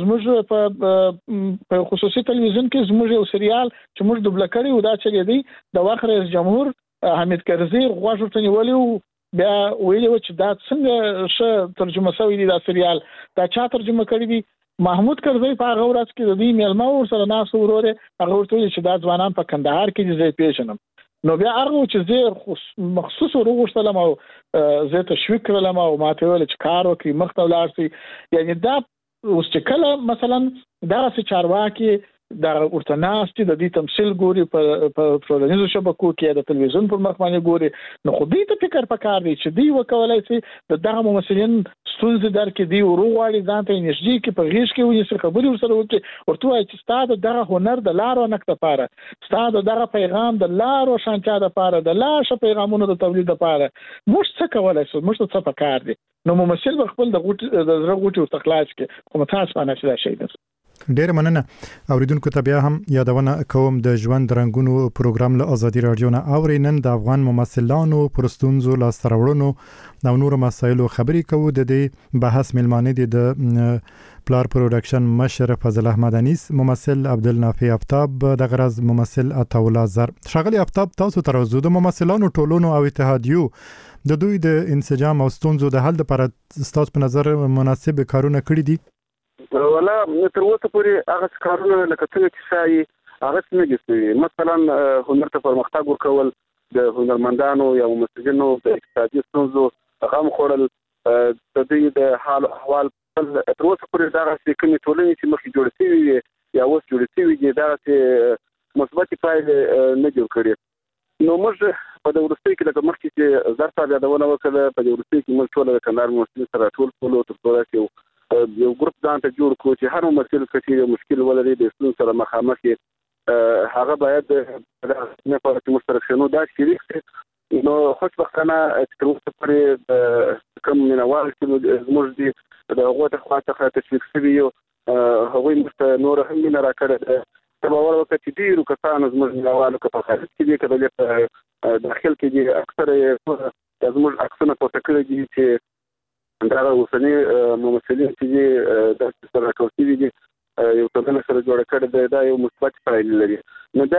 زموږ په خصوصي تلویزیون کې زموږ یو سریال چې موږ دوبله کړی و دا چې دی د وخت رئیس جمهور حمید کرزي غواړي ته نیولیو بیا ویلو چې دا څنګه ش ترجمه شوی دی دا سریال دا چا ترجمه کړی دی محمود کرزی په هغه ورځ کې د دې میلمه ور سره ناس وروره هغه ورته چې دا ځوانان په کندهار کې دي پیژنم نو بیا هغه چې زه مخصوص وروغشتلم او زه تشویق کړلم او ماته ویل چې کار وکړي مخته ولاړ شي یعنی دا اوس چې کله مثلا دا څه چارواکي دا ورته ناستي د دې تمثيل ګوري په ټولنیزو شبکو کې د تلویزیون پر مخ باندې ګوري نو خو دې ته فکر پکار دی چې دی وکولای شي د دغه ممثلین ستونزې درکې دی وروغواړي ځان ته انرژي کې په غیږ کې ونیسي خبرې ورسره وکړي ورته وایي چې ستاسو دغه هنر د لارو نقطه لپاره ستاسو دغه پیغام د لارو شانتیا لپاره د لاشه پیغامونو د تولید لپاره موږ څه کولای شو موږ څه پکار دی نو ممثل خپل د زړه غوټي او تخلاص کې کوم تاسو باندې شي ده ډېر مننه. اوریدونکو ته بیا هم یادونه کوم د ژوند رنگونو پروګرام له ازادي رادیو نه اورینن د افغان ممثلانو پرستونزو لا سرورونو نو نور مسایلو خبرې کوو. د دې بحث ملمانه دي د پلار پروډکشن مشر فضل احمد انیس، ممثل عبدالنافع آفتاب، د غرض ممثل عطاءالله زر. شغلی آفتاب، تاسو تر اوسه د ممثلانو ټولونو او اتحادیو د دوی د انسجام او ستونزو د حل لپاره ستاسو په نظر مناسب کارونه کړی دي؟ ولا تر اوسه پورې هغه کارونه لکه څنګه چې شایي هغه څنګه دي. مثلا هنر ته پرمختګ ورکول، د هنرمندانو یا ممثلینو د اقتصادي ستونزو غم خوړل، د دوی د حال احوال تر اوسه پورې دغه کومې ټولنې چې مخکې جوړې شوي یا اوس جوړې شوي دي دغسې مثبتې پایلې نه جوړ کړي. نو موږ په د وروستیو کې لکه مخکې چې زر صاحب یادونه وکړه، په د وروستیو کې موږ ټوله د کندهار ممثلین سره ټول کولو تر څو داسې یو ګروپ ځان ته جوړ کړو چې هر ممثل چې یو مشکل ولري د ستونزو سره مخامخ هغه باید نه پاتې مشترک شنو دا شریک شي. نو خوشبختانه چې تر اوسه پورې کوم مینوال چې زموږ دي د هغو ته خوا څخه تشویق شوي یو هغوی موږ ته نور هم مینه راکړې ده. ته باور وکړه چې ډېرو کسانو زموږ مینوالو که په خارج کې دي که دلې په داخل کې دي اکثره یې زموږ عکسونه پورته کړي دي چې دغه اوسني ممثلین چې داسې سره راټول شوي دي یو ټولنه سره جوړه کړې ده، دا یو مثبت پایلې لري. نو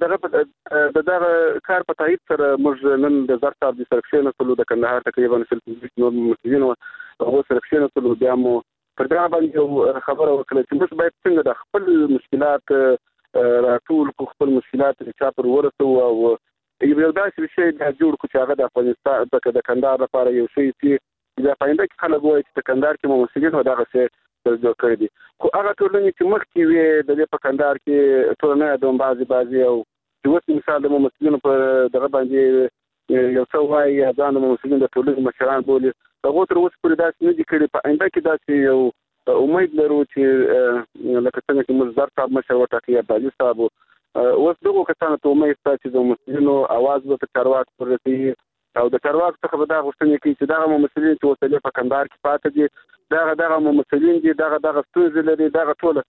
د دغه کار په تایید سره موږ نن د زر صاحب د سره کښېنستلو، د کندهار تقریبا نور ممثلین هغو سره کښېنستلو، بیا مو پر دغه باندې یو خبره وکړه چې موږ باید څنګه د خپل مشکلات راټول کړو، خپل مشکلات چا پر ورسوو او یو داسې شی بیا جوړ کړو چې هغه د افغانستان د کندهار لپاره یو شی چې بیا په آینده کې خلک وایي چې په کندهار کې ممثلین او دغه شی جوړ کړی دي. خو هغه ټولنې چې مخکې وې د دې په کندهار کې ټولنه یادوم بعضې او چې اوس مثال د ممثلینو په دغه باندې یو څه وایي یا ځان د ممثلین د ټولنې مشران بولي، هغو تر اوسه پورې داسې نه دي کړي. په آینده کې داسې یو امید لرو چې لکه څنګه چې موږ زر صاحب مشر وټاکي، عبدالعزیز صاحب، اوس دغو کسانو ته امید شته چې د ممثلینو اواز به په چارواکو پورې رسېږي او د چارواکو څخه به دا غوښتنې کوي چې دغه ممثلین چې اوسلې په کندهار کې پاتې دي دغه ممثلین دي دغه ستونزې لري، دغه ټوله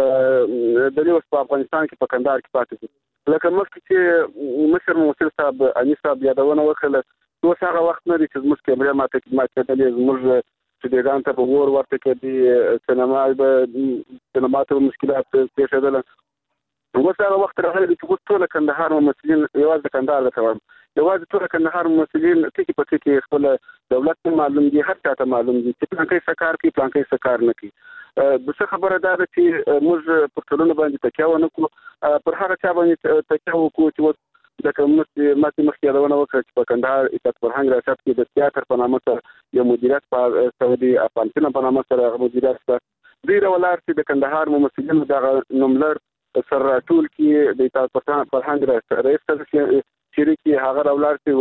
د اوس په افغانستان کې په کندهار کې پاتې دي. لکه مخکې چې مشر ممثل صاحب انیس صاحب یادونه وکړله، اوس هغه وخت نه دی چې زموږ کیمرې ماته کېدلې، زموږ سټډیوګانو ته به اور ورته کېدي، سینما ته مشکلات پېښېدله. اوس هغه وخت راغلی دی چې اوس ټوله کندهار ممثلین یوازې د کندهار درته وایم یوازې ټوله کندهار ممثلین ټکي په ټکي خپل دولت ته معلوم دي، هر چا ته معلوم دي چې پلانکی څه کار کوي، پلانکی څه کار نه کوي. څه خبره دا ده چې موږ پر ټولنه باندې تکیه ونه کړو، پر هغه چا باندې تکیه وکړو چې اوس لکه ماسې مخکې یادونه وکړه چې په کندهار عزت فرهنګ ریاست کې د تیاتر په نامه سره یو مدیریت په سعودي افغانستان په نامه سره هغه مدیریت شته. دوی راولاړ چې د کندهار ممثلینو دغه نوملړ سره راټول کړي، د عزت فرهنګ رئیس شریکي هغه راولاړ چې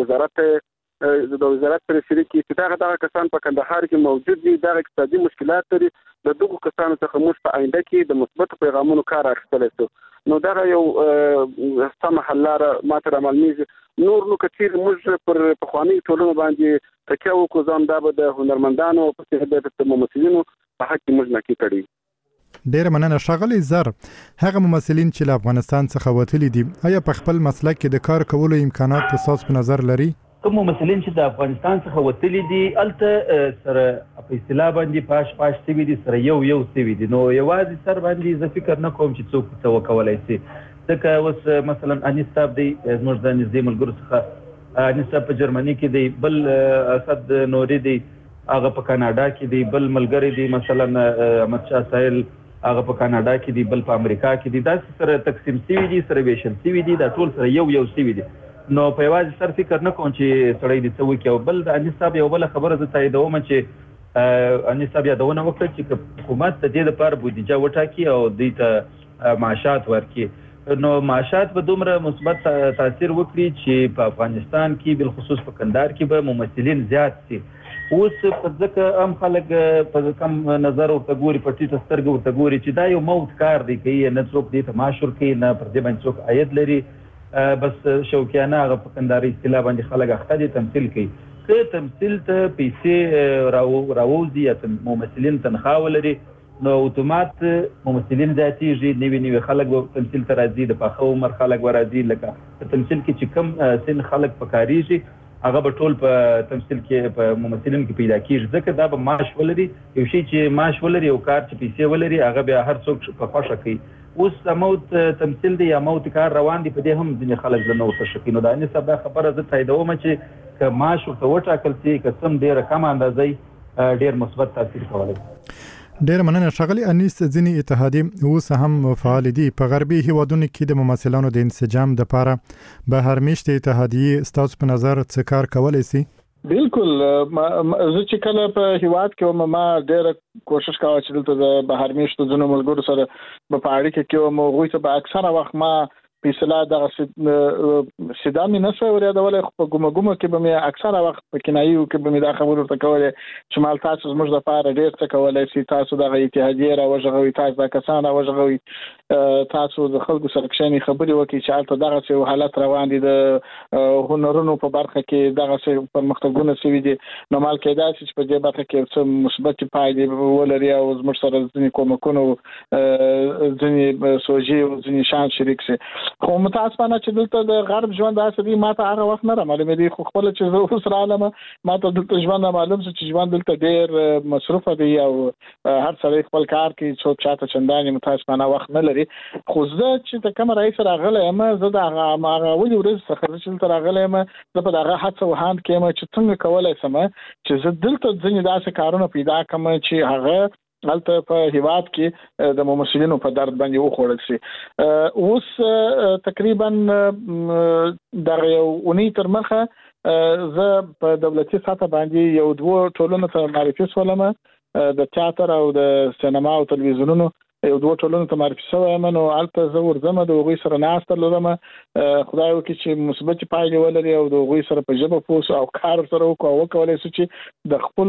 وزارت سره شریکي چې دغه کسان په کندهار کې موجود دي، دغه اقتصادي مشکلات لري، د دغو کسانو څخه موږ په آینده کې د مثبتو پیغامونو کار اخیستلی شو. نو دغه یو سمه حل لاره ماته رامعلومېږي. نور نو که چیرې موږ پر پخوانیو ټولنو باندې تکیه وکړو، ځان دا به د هنرمندانو په څېر د ممثلینو په حق کې موږ نکي کړي. ډېر مننه. ښاغلی زر، هغه ممثلین چې له افغانستان څخه وتلي دي، آیا په خپل مسلک کې د کار کولو امکانات تاسو په نظر لري؟ کوم ممثلین چې د افغانستان څخه وتلي دي هلته سره په اصطلاح باندې پاش سوي دي، سره یو سوي دي. نو یوازې سر باندې زه فکر نه کوم چې څوک څه وکولی شي، ځکه اوس مثلا انیس صاحب دی زموږ د نږدې ملګرو څخه، انیس صاحب په جرمني کې دی، بل اسد نوري دی هغه په کاناډا کې دی، بل ملګری دی مثلا احمدشاه سایل هغه په کاناډا کې دی، بل په امریکا کې دی. داسې سره تقسیم شوي دي، سره ویشل شوي دي، دا ټول سره یو شوي دي. نو په یوازې سر فکر نه کوم چې سړی دې څه وکړي. او بل د انیس صاحب یو بله خبره زه تاییدوم چې انیس صاحب یادونه وکړه چې حکومت د دې لپاره بودیجه وټاکي او دوی ته معاشات ورکړي، نو معاشات به دومره مثبت تاثیر وکړي چې په افغانستان کې بالخصوص په کندهار کې به ممثلین زیات شي. اوس په ځکه هم خلک په کم نظر ورته ګوري، په ټیټه سترګه ورته ګوري چې دا یو موت کار دی، کوي نه څوک دې ته معاش ورکوي، نه پر دې باندې څوک عاید لري، بس شوقیانه هغه په کندهاري اصطلاح باندې خلک اخته دي تمثیل کوي. که تمثیل ته پیسې راووځي یا ممثلین تنخواه ولري، نو اتومات ممثلین ذاتيږي نوی خلک به تمثيل ته راځي د پاخه عمر خلک ورازي لکه تمثيل کې چې کم سن خلک پکاريږي هغه به ټول په تمثيل کې په ممثلین کې پیدا کیږي ځکه دا به معاش ولري یو شی چې معاش ولري او کار چې پیسې ولري هغه به هر څوک په خوښه کوي اوس موت تمثيل دی یا موت کار روان دي په دې هم ځینې خلک زنه وسه کوي نو دا نه سبا خبره زه تاییدوم چې که معاش ورته وټاکل شي که سم ډیره کم اندازې ډیر مثبت تاثیر کوي ډیر مننه ښاغلي انیس ځینې اتحادیې اوس هم فعال دي په غربي هیوادونو کې د ممثلانو د انسجام لپاره بهر میشته اتحادیې ستاسو په نظر څه کار کولای شي بالکل زه چې کله په هیواد کې ما ډېر کوشش کاوه چې دلته د بهر میشته ځینو ملګرو سره په اړیکه کې مو غوښته به اکثره وخت ما په اصطلاح د سیدامي نسوي وريادولې په ګومه کې به مې اکثره وخت په کنایو کې به مې دا خبرو ته کولې چې مال تاسو زموږ د لپاره ډېر څه کولای شي تاسو د اتحادیې راوځغوي تاسو د کسان راوځغوي تاسو د خلکو سره کښینی خبرې وکړي چې حالت دغه څه حالت روان دي د هنرونو په برخه کې دغه څه پرمختګونه شوي دي نو مال کې دا چې په دې برخه کې څه مثبت پایلې ولري او زموږ سره ځینې کومکونه ځینې سوجي او ځینې شان شریک شي خو متاسفانه چې دلته د غرب ژوند داسې ماته هغه وخت نه معلومه دي خو خپل چې زه اوس رالم ماته دلته ژوند معلوم چې ژوند دلته ډېر مصروفه دی او هر څه خپل کار کوي څوک چاته چندانې متاسفانه وخت نه لري خو زه چې د کوم رئیس راغلی یم زه د هغه ولې ورځ څخه چې راغلی یم زه په دغه هڅه وهاند کې یم چې څنګه کولای شم چې زه دلته ځینې داسې کارونه پیدا کړم چې هغه هلته په هیواد کې د ممثلینو په درد باندې وخوړل شي اوس تقریبا دغه اونۍ تر مخه زه په دولتي سطح باندې یو دوه ټولنو ته معرفي شولم د تیاتر او د سینما او تلویزیونونو یو دوه ټولنو ته معرفي شوم نو البته زه ورځم د هغوی سره ناست لرم خدای وکړي چې مثبت پایلې ولري او د هغوی سره په ژبه پوه او کار سره وکولای شي چې د خپل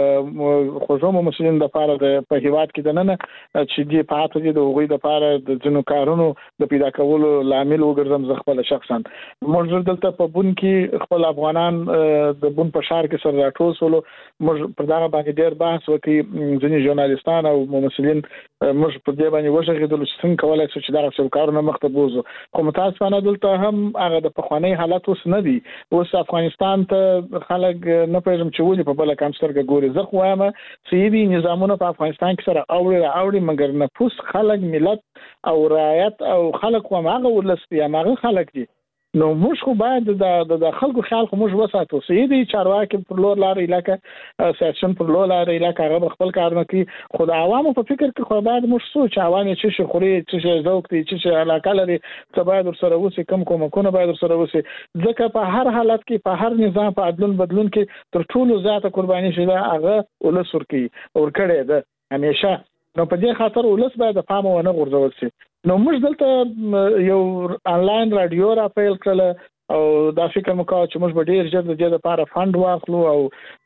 خوځو ممثلینو لپاره په هیواد کې د نن چې دی پاتې دي د هغوی لپاره د ځینو کارونو د پیدا کولو لامل وګرځم زه خپل شخصا موږ دلته په بون کې خپل افغانان د بون په شهر کې سره راټول شول موږ پر دا باندې ډېر بحث وکړي ځینې ژورنالیستان او ممثلین موږ په دې باندې وژغېدل چې څنګه کولای شو چې دا څه کارونه مخته بوزو خو متاسفانه دلته هم هغه د پخوانی حالت اوس نه دی اوس افغانستان ته خلک نه پېژم چې ولې په بل کم سترګه ګوري زه خو وایم سیدی نظامونه په افغانستان کې سره اوړي مګر نفوس خلک ملت او رعایت او خلک خو هغه ولستي هغه خلک دي نو موږ خو باید د خلکو خیال خو موږ وساتو سیدی چارواکي پر لور لار علاقه سیاسيون پر لور لار علاقه هغه خپل کارونه کوي خو د عوامو په فکر کې خو باید موږ سوچ عوام چې شي خوري چې ذوق دي چې علاقه لري څه باید سره وسی کم کومکونه باید سره وسی ځکه په هر حالت کې په هر نظام په عدلون بدلون کې تر ټولو زیاته قرباني شي هغه ولسور کی اور کړي ده همیشه نو په دې خاطر ولس باید د پام ونه غورځول شي نو موږ دلته یو انلاین رادیو را پیل کړل او دا فکر مو کاوه چې موږ به ډېر ژر د دې لپاره فند واخلو او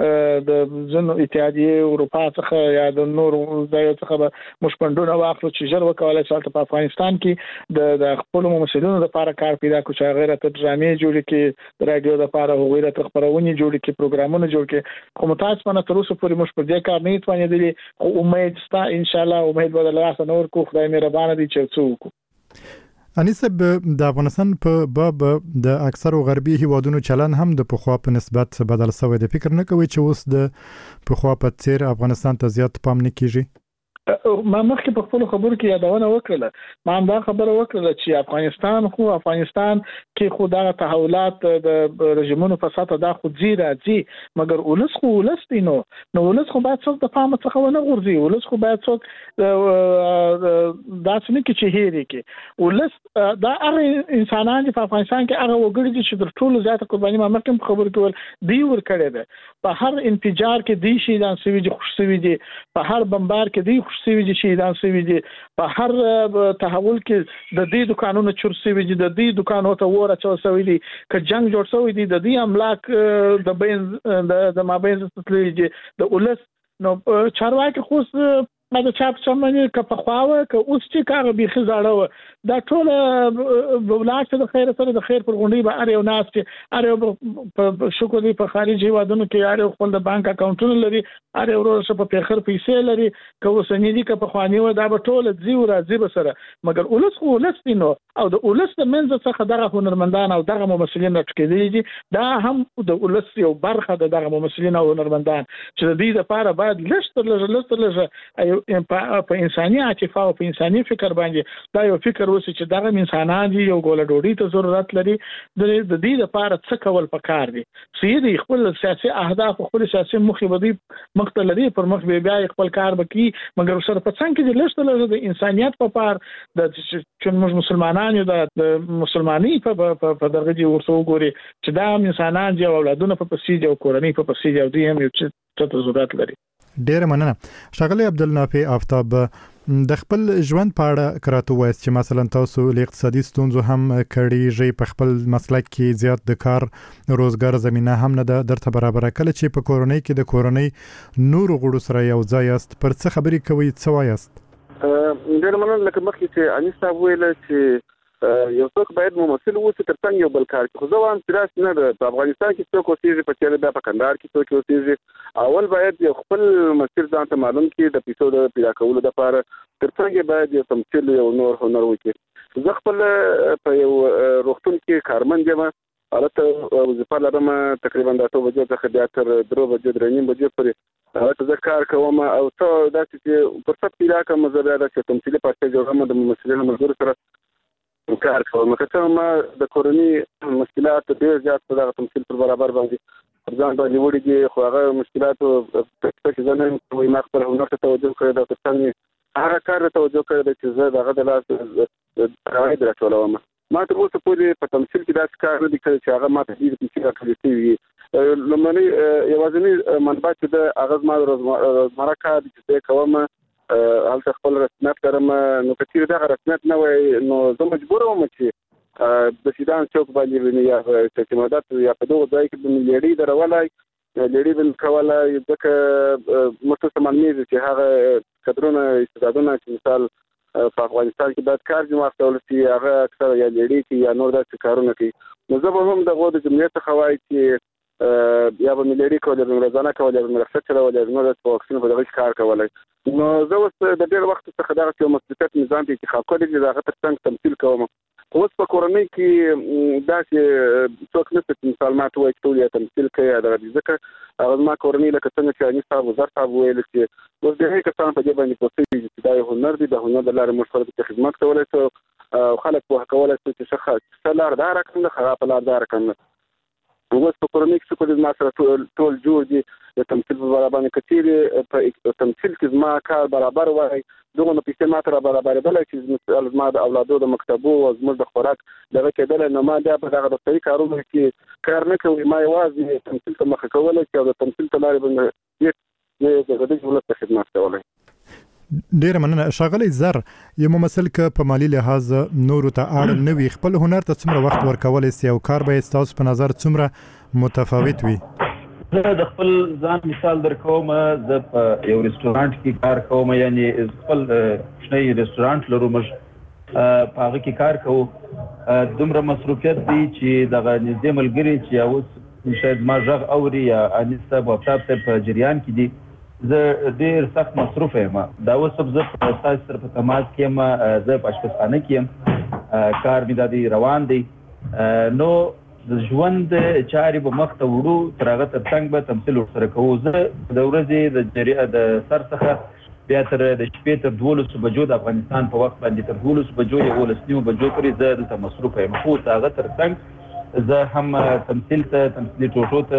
د ځینو اتحادیې اروپا څخه یا د نور ځایو څخه به موږ فندونه واخلو چې ژر وکولای شو په افغانستان کې د خپل ممثلینو لپاره کار پیدا کړو چې هغه راته ډرامې جوړې کړي د رادیو لپاره هغوی راته خپرونې جوړې کړي پروګرامونه جوړ کړي خو متاسفانه تر اوسه پورې موږ په دې کار نه توانېدلي خو امید شته ان شاء الله امید به له لاسه نور کو خدای مهربانه دی چې څه وکړو انیسب د افغانستان په باب د اکثرو غربي هیوادونو چلن هم د پخوا په نسبت بدل شوی دی فکر نه کوي چې اوس د پخوا په څیر افغانستان ته زیات پام نه کیږي ما مخکې په خپل خبرو کې یادونه وکړه ما هم دا خبره وکړه چې افغانستان کې خو دا تحولات د رژیمونو په ساته دا خو راځي مګر ولس خو ولس دی نو ولس خو باید څوک د پام څخه ونه غورځي ولس خو باید څوک دا څنګه کې هېري کې ولس دا هغه انسانان په افغانستان کې هغه وګړي چې د ټولو زیاته قرباني ما مخکې خبرو کې دی ور کړی ده په هر انفجار کې دی شي دا سوي دي خوش سوي دي په هر بمبار کې دی سوي دي شهیدان سوي دي په هر تحول کې د دې دکانونو چور سوي دي د دې دکانونو ته وره چو سوي دي که جنگ جوړ سوي دي د دې املاک د مابین تسلیږي د ولس نو چارواکي خو ما د چاپ سمنه ک په خواوه ک اوس چې کار به خزاړه دا ټول ولایت د خیر سره د خیر پر غونډي به اړ یو ناس چې اړ په شکر دی په خارجي وادونو کې اړ خپل د بانک اکاونټونو لري اړ ورسره په پیخر پیسې لري که وسنی دي ک په خواني و دا به ټول ځي او راځي بسره مګر اولس نو او د اولس د منځ څخه دغه هنرمندان او دغه ممثلین راټکېدلي دي دا هم د اولس یو برخه دغه ممثلین او هنرمندان چې د دې لپاره باید لږ په انساني عاطفه او په انساني فکر باندې دا یو فکر وسی چې دغه انسانان دي یو ګول ډوډۍ ته ضرورت لري د دې لپاره څه کول پکار دي سیدي خپل سیاسي اهداف خپل سیاسي مخبدي مختلفي پر مخ بیا خپل کار وکي مګر سره په څنګه کې لږ د انسانيت په پار د چې موږ مسلمانان یو د مسلمانۍ په دغه دي ورته وګوري چې دا انسانان دي او اولادونه په پسې او کورنۍ په پسې او دوی هم یو څه ضرورت لري. ډیر مننه ښاغلی عبدالنافع آفتاب د خپل ژوند په اړه کراته وایي چې مثلا تاسو له اقتصادي ستونزو هم کړي په خپل مسلک کې زیات د کار روزګار زمينه هم نه درته برابر کله چې په کورنۍ کې د کورنۍ نور غړو سره یو ځای است پر څه خبرې کوي څه وایست؟ ډیر مننه لکه مخکې چې انیس صاحب ویل چې یو څوک باید ممثل ووسي تر څنګ یو بل کار کوي خو زه وایم چې راس نه په افغانستان کې څوک اوسېږي په چیرې په کندهار کې څوک اوسېږي اول باید یو خپل مسیر ځان ته معلوم کړي د پیسو د پیدا کولو لپاره تر څنګ باید یو تمثیل یو نور هنر وکړي زه خپل په یو روغتون کې کارمند یم البته وظیفه لرم تقریبا د 8 بجو څخه بیا تر 3 بجو 3:30 بجو پورې البته زه کار کوم او څه داسې چې فرصت پیدا کوم زه بیا د تمثیلي پاتې جوړم د ممثلینو مزدور سره کار کوم که ما د کورنۍ مشکلات ډېر زیات په دغه تمثیل پر برابر باندې پر ځان باندې وړي دي خو هغه مشکلات چې زه نه کوم ما خپل هنر ته توجه کړی دا څنګه هغه کار ته توجه کړی چې زه دغه د لاس راوړې راټولوم ما ته اوس پورې په تمثیل کې داسې کار نه دی کړی چې هغه ما ته ډېر پیسې راټولې شوي لومړنی یوازینی منبع چې د هغه زما روزمره کار چې کوم هلته خپل رسمیت لرم نو که چیرې دغه رسمیت نه وای نو زه مجبور وم چې د سیدان چوک باندې ویني یا اعتمادات یا په دغه ځای کې د لیډي درولای لیډي بل کولای ځکه متصل معلومیږي چې هغه قدرونه استعدادونه چې مثال په افغانستان کې باید کار جمع کول شي هغه اکثر یا لیډي کې یا نور داسې کارونه کوي نو زه به هم دغه د جمهوریت څخه وایي چې یا به ملي کول د روزانه کول د مرخصت چلول د نور د واکسین په دغه کار کولای نو زه اوس د ډېر وخت څخه دغه یو مسلکت نظام ته انتخاب کړی چې دغه ترڅنګ تمثيل کوم اوس په کورنۍ کې داسې څوک نشته چې مثال ما ته وایي ټول یا تمثيل کوي دغه ځکه هغه ما کورنۍ لکه څنګه چې انیس صاحب وزیر صاحب ویل چې اوس ډېر کسان په دې باندې پوښتنه چې دا یو هنر دی د هنر د لارې موږ سره خدمت کولای شو او خلک په کولای شي چې څه لار دار کړي خراب لار دار کړي اوس په کورنۍ کې څه کوم ما سره ټول جوړ دي د تمثيل په برابر کتيري په تمثيل کې زما کار برابر وای دغه نو پیسې ماته برابر بل چې زما د اولادو د مکتبو او زموږ د خوراک دغه کېدل نو ما دا په دغه د صحیح کارونه کې کار نه کوي ما یوازې تمثيل ته مخ کولای چې د تمثيل ته لارې باندې د غوډي ولته خدمت کولای ډیر مننه ښاغلی زر یو ممثل ک په مالی لحاظ نور ته اړ نه وي خپل هنر ته څومره وخت ورکول سي او کار به تاسو په نظر څومره متفاوت وي زه د خپل ځان مثال درکوم زه په یو ریسټورانټ کې کار کوم یعنی خپل شنی ریسټورانټ لرو موږ په هغه کې کار کوو دومره مصروفیت دی چې دغه نږدې ملګري چې اوس شاید ما غږ اوري یا انیس صاحب او تاسو په جریان کې دي زه ډېر سخت مصروف یم دا اوس زه په تاسو سره په تماس کې یم زه په اشپزخانه کې یم کار مې د روان دی نو د ژوند چاري به مخ ته وړو تر هغه ترڅنګ به تمثيل ورسره کوو زه د ورځې د سر څخه بیا تر د شپې تر 12 بجو د افغانستان په وخت باندې تر 12 بجو یا 12 بجو پورې زه دلته مصروف یم خو هغه ترڅنګ زه هم تمثيل ټوټو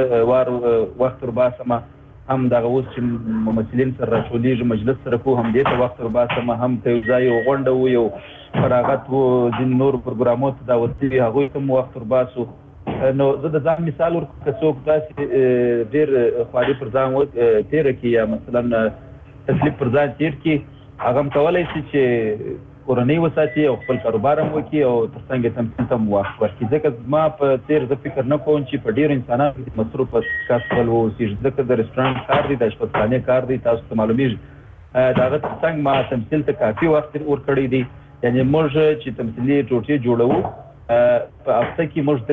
ته وخت ورباسم هم دغه اوس چې ممثلین سره راټولېږي مجلس سره کوو هم دې ته وخت ورباسم هم ته یو ځای غونډه و یو فراغت و ځینې نور پروګرامو ته دعوت دي هغوی ته هم وخت ورباسو نو زه د ځان مثال ورکړم که څوک داسې ډېر خواري پر ځان تېره کړي یا مثلا تکلیف پر ځان تېر کړي هغه هم کولی شي چې کورنۍ وساتي او خپل کاروبار هم وکړي او تر څنګ یې تمثیل ته هم وخت ورکړي ځکه زما په څېر زه فکر نه کوم چې په ډېرو انسانانو کې مصروف کس خپل واوسېږي ځکه د رسټورانټ کار دی د اشپزخانې کار دی تاسو ته معلومېږي داغه څنګه ما تمثيل ته کافي وخت ورکړی دی یعنی موږ چې تمثيلي ټوټې جوړو په هفته کې موږ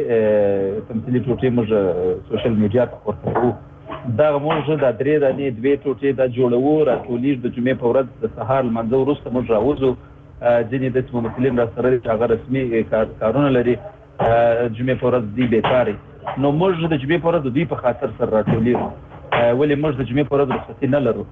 درې تمثيلي ټوټې موږ سوشل میډیا ته ورکوو دا موږ د درې د دوه ټوټې د جوړو راټولې د جمعې په ورځ د سهار لمانځه وروسته موږ راوځو ځینې د ممثلین را سره چې هغه رسمي کارونه لري جمعې په ورځ دی بیکاري نو موږ د جمعې په ورځ د دوی په خاطر سره راټولې ولې موږ د جمعې په ورځ رخصتي نه لرو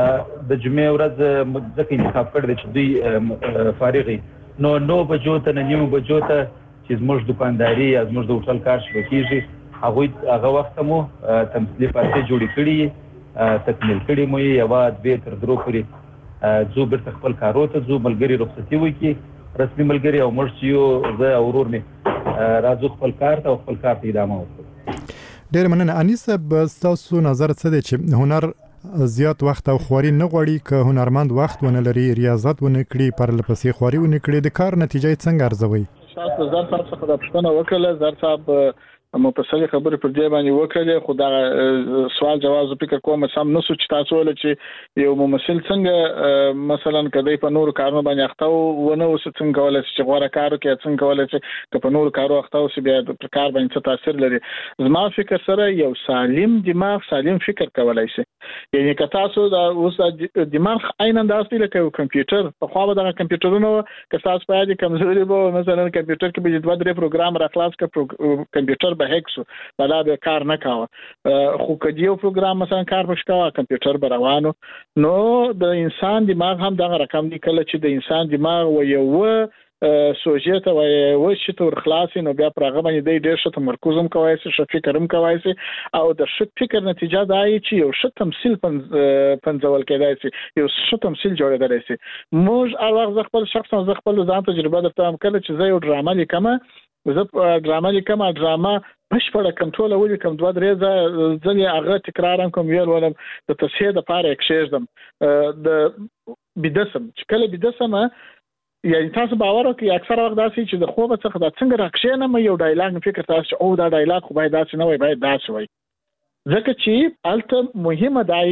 د جمعې ورځ ځکه انتخاب کړی چې دوی فارغي نو بجو ته نیو بجو ته چې زموږ دکانداري یا زموږ د هوټل کار شروع کیږي هغه وخت مو تمثيلي پاتې جوړې کړي تکمیل کړي مو یو دوه تر درو پورې زو بیرته خپل کارو ته زو ملګری رخصتي وکړي رسمي ملګری او موږ چې یو زه اورور مې راځو خپل کار ته ادامه ورکړو ډېر مننه انیس تاسو نظر څه دی چې هنر زیات وخت او خواري نه غواړي که هنرمند وخت ونه لري ریاضت ونه کړي پر لپسې خواري ونه کړي د کار نتیجه څنګه ارزوي تاسو زر صاحب څخه د پښتنه وکړه زر صاحب مفصل خبرې پر دې باندې وکړلې خو دا سوال جواب فکر کوم سم نو چې تاسو ول چې یو ممثل څنګه مثلا کدی په نور کارونه باندې اخته ونه وس څنګه ولې چې غوړه کارو کې څنګه ولې چې په نور کارو اخته وس بیا د کار باندې څه تاثیر لري زما فکر سره یو سالم دماغ سالم فکر کولای شي یعنی که تاسو دا اوس دماغ عین انداز دی لکه کمپیوټر په خو به د کمپیوټرونو که تاسو په دې کمزوري به مثلا کمپیوټر کې به دوه درې پروګرام را خلاص کړ کمپیوټر به هکسو بلا به کار نه کاوه خو کدی یو پروګرام مثلا کار وشکاوه کمپیوټر به روانو نو د انسان دماغ هم دغه رقم دی کله چې د انسان دماغ و یو سوجته و چې تور خلاصي نو بیا پرغه باندې ډېر ښه تمرکز هم کوي شي فکر هم کوي او د ښه فکر نتیجه دای چې یو ښه تمثيل پنځول کېدای شي یو ښه تمثيل جوړېدای شي موږ هغه خپل شخصا خپل ځان تجربه درته هم کله چې زه یو ډرامه لیکم زه ډرامه لیکم ډرامه بشپړه کنټرول ولې کوم دوه درې ځلې هغه تکرار کوم ویل ولم د تصحیح د پاره اکشېږم د بدسم چې کله بدسم یعنی تاسو باور وکړئ اکثر وخت داسې چې د خوب څخه د څنګه راکښینم یو ډایلاګ فکر تاسو او دا ډایلاګ خو باید داسې نه وي باید داسې وي ځکه چې الته مهمه دی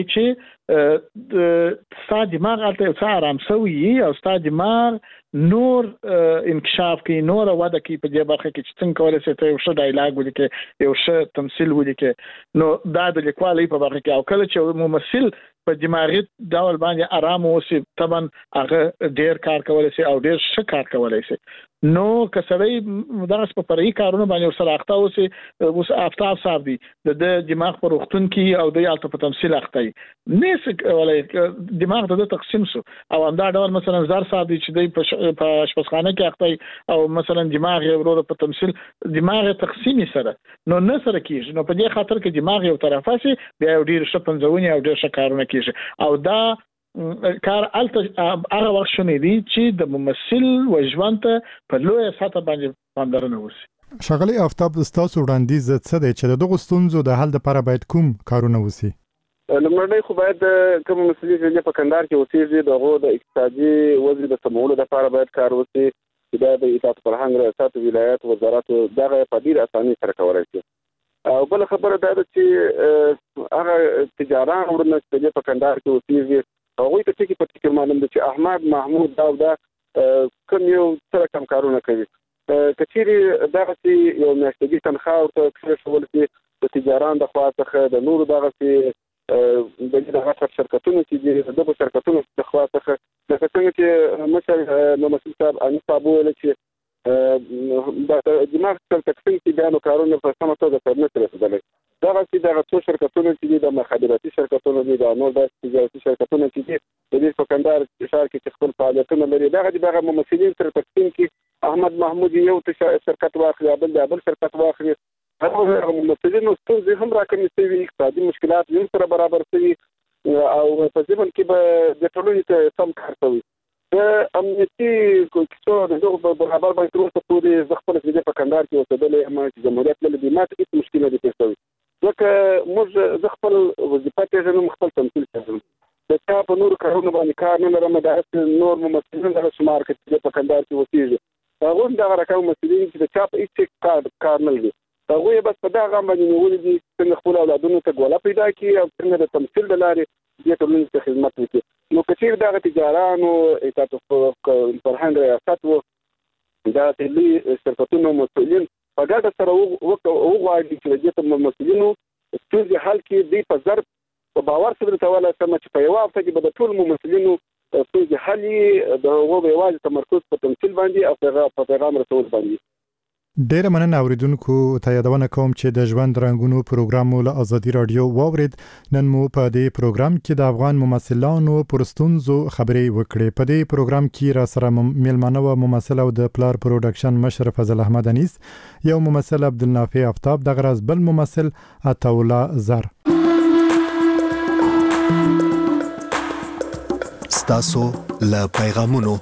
چې ستاسو دماغ الته څه آرام سوي او ستاسو دماغ نور انکشاف کوي نور وده کوي په دې برخه کې چې څنګه کولای شي ته یو ښه ډایلاګ ولیکې یو ښه تمثيل ولیکې نو دا د لیکوالۍ په برخه کې او کله چې ممثل په دماغي ډول باندې آرام اوسي طبعا هغه ډېر کار کولای شي او ډېر ښه کار کولای شي نو کسړی دغه په پرې کارونه باندې سره اخته اوسي اوس افتاب صاحب دی د دماغ پر وختون کې او د الته په تمثيل اخته نه ولای دماغ د تقسیم سو او همدا ډول مثلا زار صاحب دی چې په شپږخانه کې اخته او مثلا دماغ یو ورو په تمثيل دماغ تقسیمی سره نو نه سره کیږي نو په دې خاطر کې دماغ یو طرفه سي بیا ډیر ښه پنځونی او ډیر ښه کارونه کیږي او دا کار الته هغه وخت شونې دي چې د ممثل وژوند په لوی سطح باندې پاملرنه وشي شغلي آفتاب تاسو وړاندیز څه دی چې دغه ستونزو د حل لپاره باید کوم کارونه وشي لمړنۍ خو باید کوم مسلې چې په کندهار کې اوسېږي دغه د اقتصادي وضع د سمولو لپاره باید کار وشي چې د اطاعت فرهنګ ریاست ولایت وزارت دغه په ډیر اسانۍ سره کولای شي او بل خبره دا ده چې هغه تجاران ورنه چې په کندهار کې اوسېږي هغه ته چې په فکر معلوم دي چې احمد محمود دا کوم یو سره کم کارونه کوي کچېری دا چې یو میاشتګي تنخواه ورته کړی شول چې د تجاران د خوا څخه د نور دغه چې د دغه شرکتونو چې د شرکتونو د خوا څخه د څنګه چې مثلا نو مسؤل صاحب ان صاحب ویل چې د دماغ څخه تقسیم کې بیان کارونه په سمه توګه ترنه رسیدل دا چې د څو شرکتونو چې د مخابراتي شرکتونو دي د نور د تجارتي شرکتونو چې دي د دې په کندهار شهر کې خپل فعالیتونه لري دغه ممثلین سره تقسیم کې احمد محمود یو شرکت واخلي بل شرکت واخلي هغه ممثلین ستونزې هم راکمې شوي اقتصادي مشکلات هم سره برابر شوي او په ځمن کې به د ټولنې ته سم کار کوي د امنیتي کوڅو د دغه برابر باندې تر اوسه پورې زه خپل ځای په کندهار کې اوسېدلی یم چې جمهوریت له دې ماته هېڅ مشکل نه دي پېښ شوي ځکه موږ زه خپل وظیفه پېژنم خپل تمثیل پېژنم د چا په نورو کارونو باندې کار نه لرم داسې نور ممثلین دغه شمار کې په کندهار کې اوسېږي هغوی هم دغه رقم ممثلین چې د چا په هېڅ کار نه لري هغوی بس په دغه باندې نیولي دي څنګه خپل اولادونو ته ګوله پیدا کړي او څنګه د تمثیل د لارې دې ټولنې ته خدمت وکړي نو کثیر دغه تجارانو تاسو فرهنګ ریاست وو دا دلی شرکتونو مسؤلین په ګډه سره وغواړي چې د مسؤلینو ستونزې حل کړي دی په ضرب په باور سره تواله سم چې په یو وخت کې به د ټول مسؤلینو ستونزې حل د هغو یوازې تمرکز په تمثيل باندې او په پیغام رسول باندې. ډیره مننه اوریدونکو ته یادونه کوم چې د ژوند رنگونو پروګرام له ازادي رادیو واورید. نن مو په دې پروګرام کې د افغان ممثلانو پرستونزو خبرې وکړې. په دې پروګرام کې را سره میلمانه و ممثل او د پلار پروډکشن مشر فضل احمد انیس، یو ممثل عبدالنافع آفتاب، د غرض بل ممثل عطاولا زر. ستاسو له پیغامونو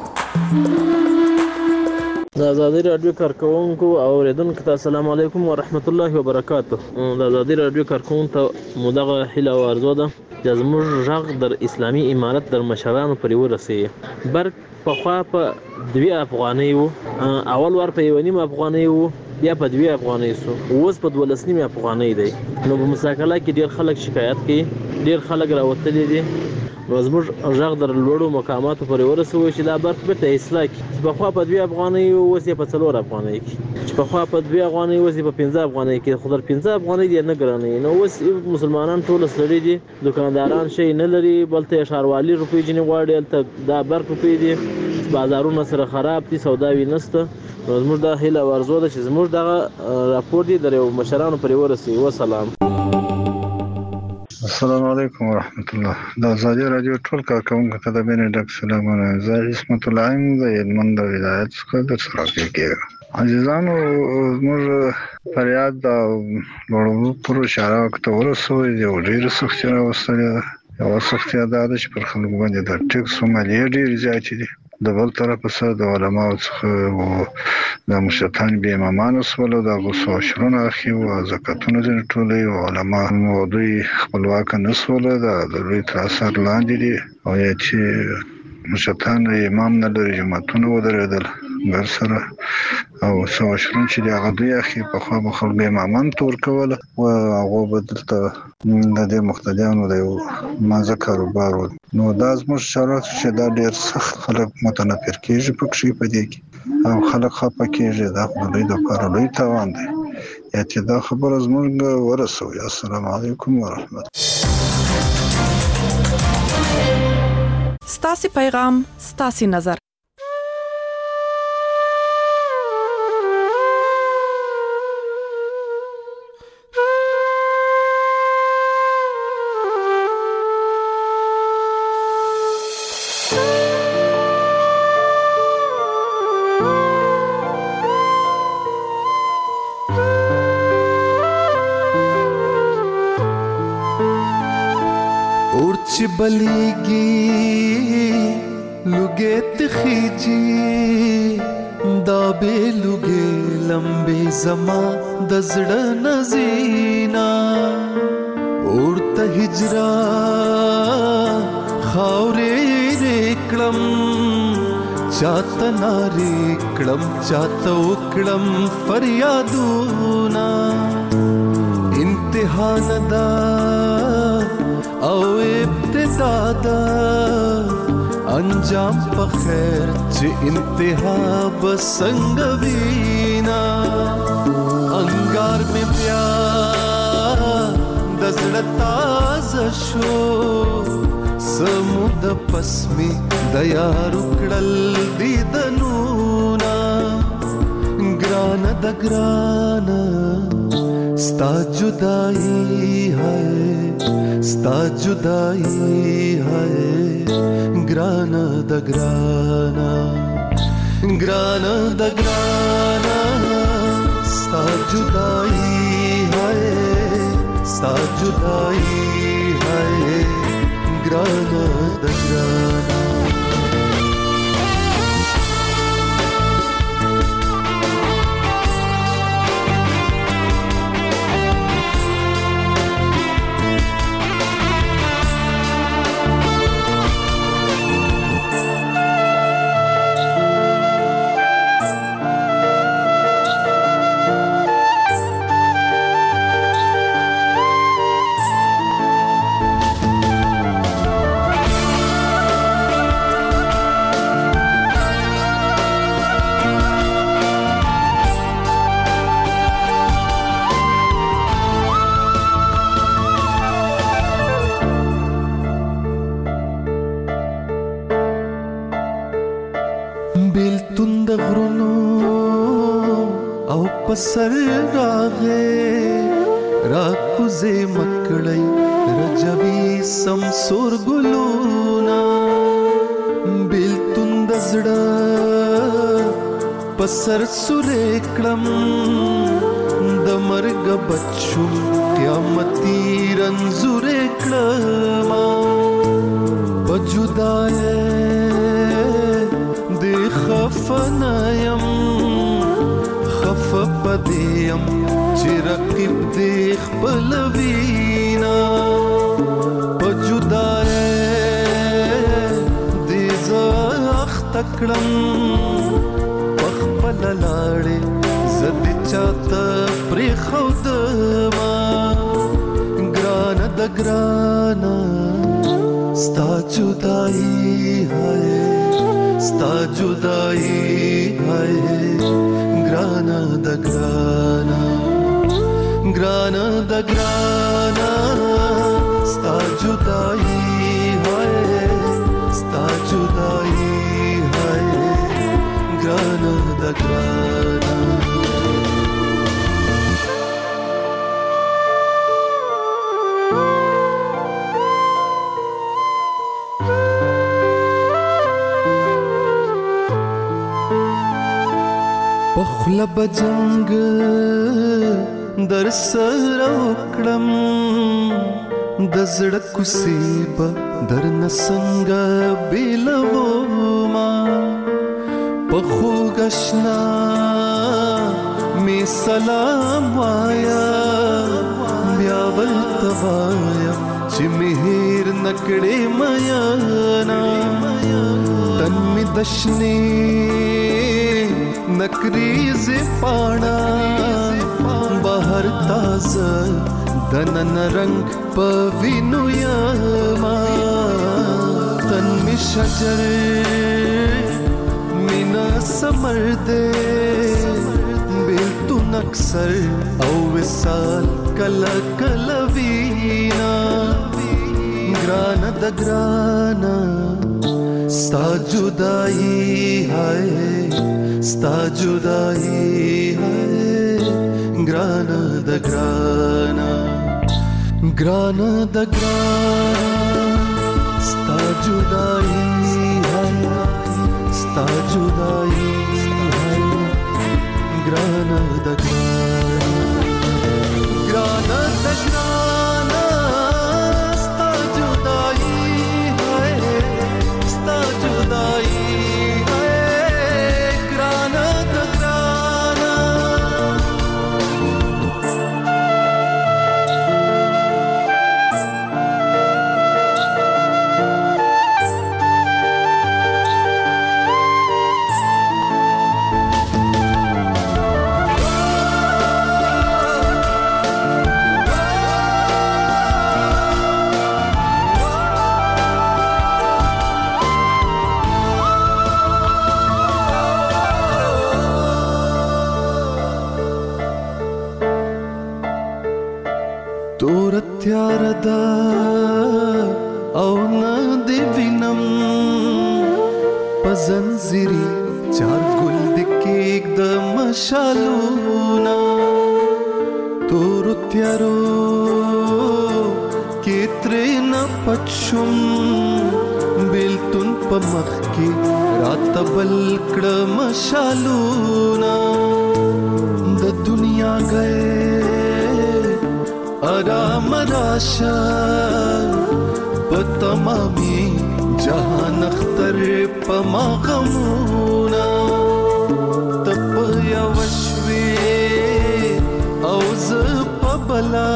د آزادي رادیو کارکونکو او اوریدونکو ته السلام علیکم ورحمت الله وبرکاته. د آزادي رادیو کارکونکو ته مدغه هیله او ارزو ده چې زموږ غږ در اسلامي امارت در مشرانو پورې ورسیږي. برق پخوا په 2 افغانۍ وو، اول ور په 1.5 افغانۍ وو، بیا په 2 افغانۍ سو، اوس په 12.5 افغانۍ دی. نو په مساکله کې ډیر خلک شکایت کوي، ډیر خلک راوتلي دي. نو زموږ غږ در لوړو مقاماتو پورې ورسوي چې دا برق بیرته اصلاح کړي. چې پخوا په 2 افغانۍ اوس یې په 4 افغانۍ کې، چې پخوا په 2 افغانۍ اوس یې په 15 افغانۍ کې، خو در 15 افغانۍ دی نه ګرانې. نو اوس مسلمانان ټول سړي دي، دکانداران شي نه لري، بلته ښاروالي روپۍ جنې غواړي، هلته دا برق روپۍ دي، بازارونه سره خراب دي، سوداوي نشته. نو زموږ دا هیله او ارزو ده چې زموږ دغه راپور دی در مشرانو پورې ورسوي. وسلام. السلام علیکم ورحمت الله. د آزادي رادیو ټول کارکونکو ته د بینه ډک سلامونه. زه عصمت الله یم د هلمند ولایت څخه در سره کېږم. عزیزانو موږ فریاد د لوړو پر اشاره وکړه ورسوي یو ډیر سختي راوستله. یو سختي دا ده چې پر خلکو باندې د ټیکس مالیه ډیر زیات دي. د بل طرف سره د علماء څخه او د مشتان به امامان وسولو د غوسو شرونه اخی او زکاتونه د ټولي علماء موضوع خپلواک نسوله د لوی تاثیر لاندې دي او چې مشتان امام نه لري جماعتونه ودرېدل ګر سره او سو شرون چې د غدوی اخی په خوا خلک امامان تور کوله او هغه بدلته د دې مقتدیانو د مازه کاروبار. نو دا زموږ شرط چې دا ډیر سخت خلک متنفر کیږي پکې په دې کې او خلک خپه کیږي. دا په لوی د پاره لوی تاوان دی. چې دا خبره زموږ ورسوي. السلام علیکم ورحمت. ستاسي پیغام ستاسي نظر. بلیگی لگے تخیجی دا بے لگے لمبے زمان دزڑ نزینا اورتا ہجرا خاورے ریکڑم چاہتا ناریکڑم چاہتا اکڑم فریادونا امتحان دا او ابتدا دا انجام پا خیر چه انتہا بسنگ وینا انگار میں بیا دزڑ تاز شو سمود پسمی دیا رکڑل دیدنونا گران دا گران ستا جدائی ہے ستا جدائی ہے گرانا دا گرانا گرانا دا گرانا ستا جدائی ہے ستا جدائی ہے گرانا دا گرانا. پسر راغې را کوزې مکړی رجوي سمسور ګلونا بیلتون د زړه پسر سورې کړم د مرګ بچو قیامتي رنځورې کړم په جدای د خفنایم خف پدیم چې رقیب د خپل وینا په جدای د زخ تکړم پخپل لاړې زد چاته پرې خودما ګرانه د ګرانه ستا جدائی ہے ستا جدائی ہے گرانا د گرانا گرانا د گرانا ستا جدائی ہے ستا جدائی ہے گرانا د گرانا پخلب جنگ در سر وکړم د زړه کوسې به در نسنګ بیلو ما پخو غشنا می سلام وایا بیا ول توایا چې مهر نکړې میانا تن می دشنی نکریز پانا بہر تازه دنن رنگ پوینو یما تن می شجر مینا سمر دے بیلتون اکثر او وصال کلا کلا وینا گرانا د گرانا ستا جدائی ہے ستا جدائی ہے گرانا د گرانا گرانا د گرانا ستا جدائی ہے ستا جدائی ہے گرانا د گرانا گرانا د گرانا ستا جدائی ہے ستا جدائی تیار دا او نا دی وینم پزنزیری چار گل دکیگ دا مشالونا تورو تیارو کیتری نا پچشم بیلتون پا مخ کی رات بلکڑ مشالونا دا دنیا گئے آرام راشا پتمامی جہان اختر پما غمونا تپ یا وشوی اوز پبلا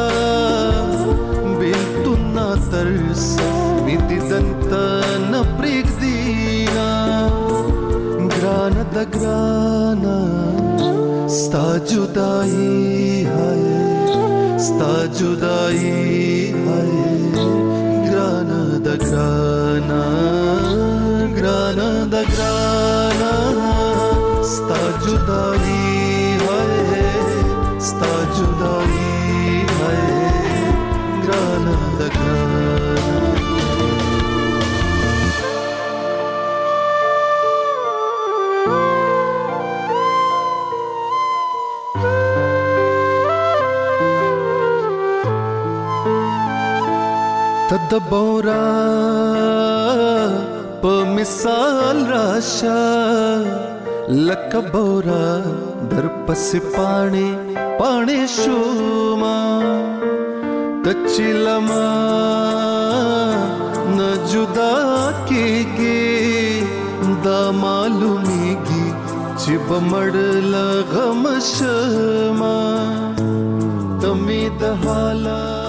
بیلتونا ترس میتی دنتا نپریک دینا گرانا د گرانا ستا جدائی ہے ستا جدائی ہے گرانا د گرانا گرانا د گرانا ستا جدائی ہے ستا جدائی ہے گرانا د گرانا تدبورا په مثال راشا لکه بورا در پس پاڼې شوما تچلما نه جدا کېږي دا معلومیږي چې بمړ لغم شما تمې د حالات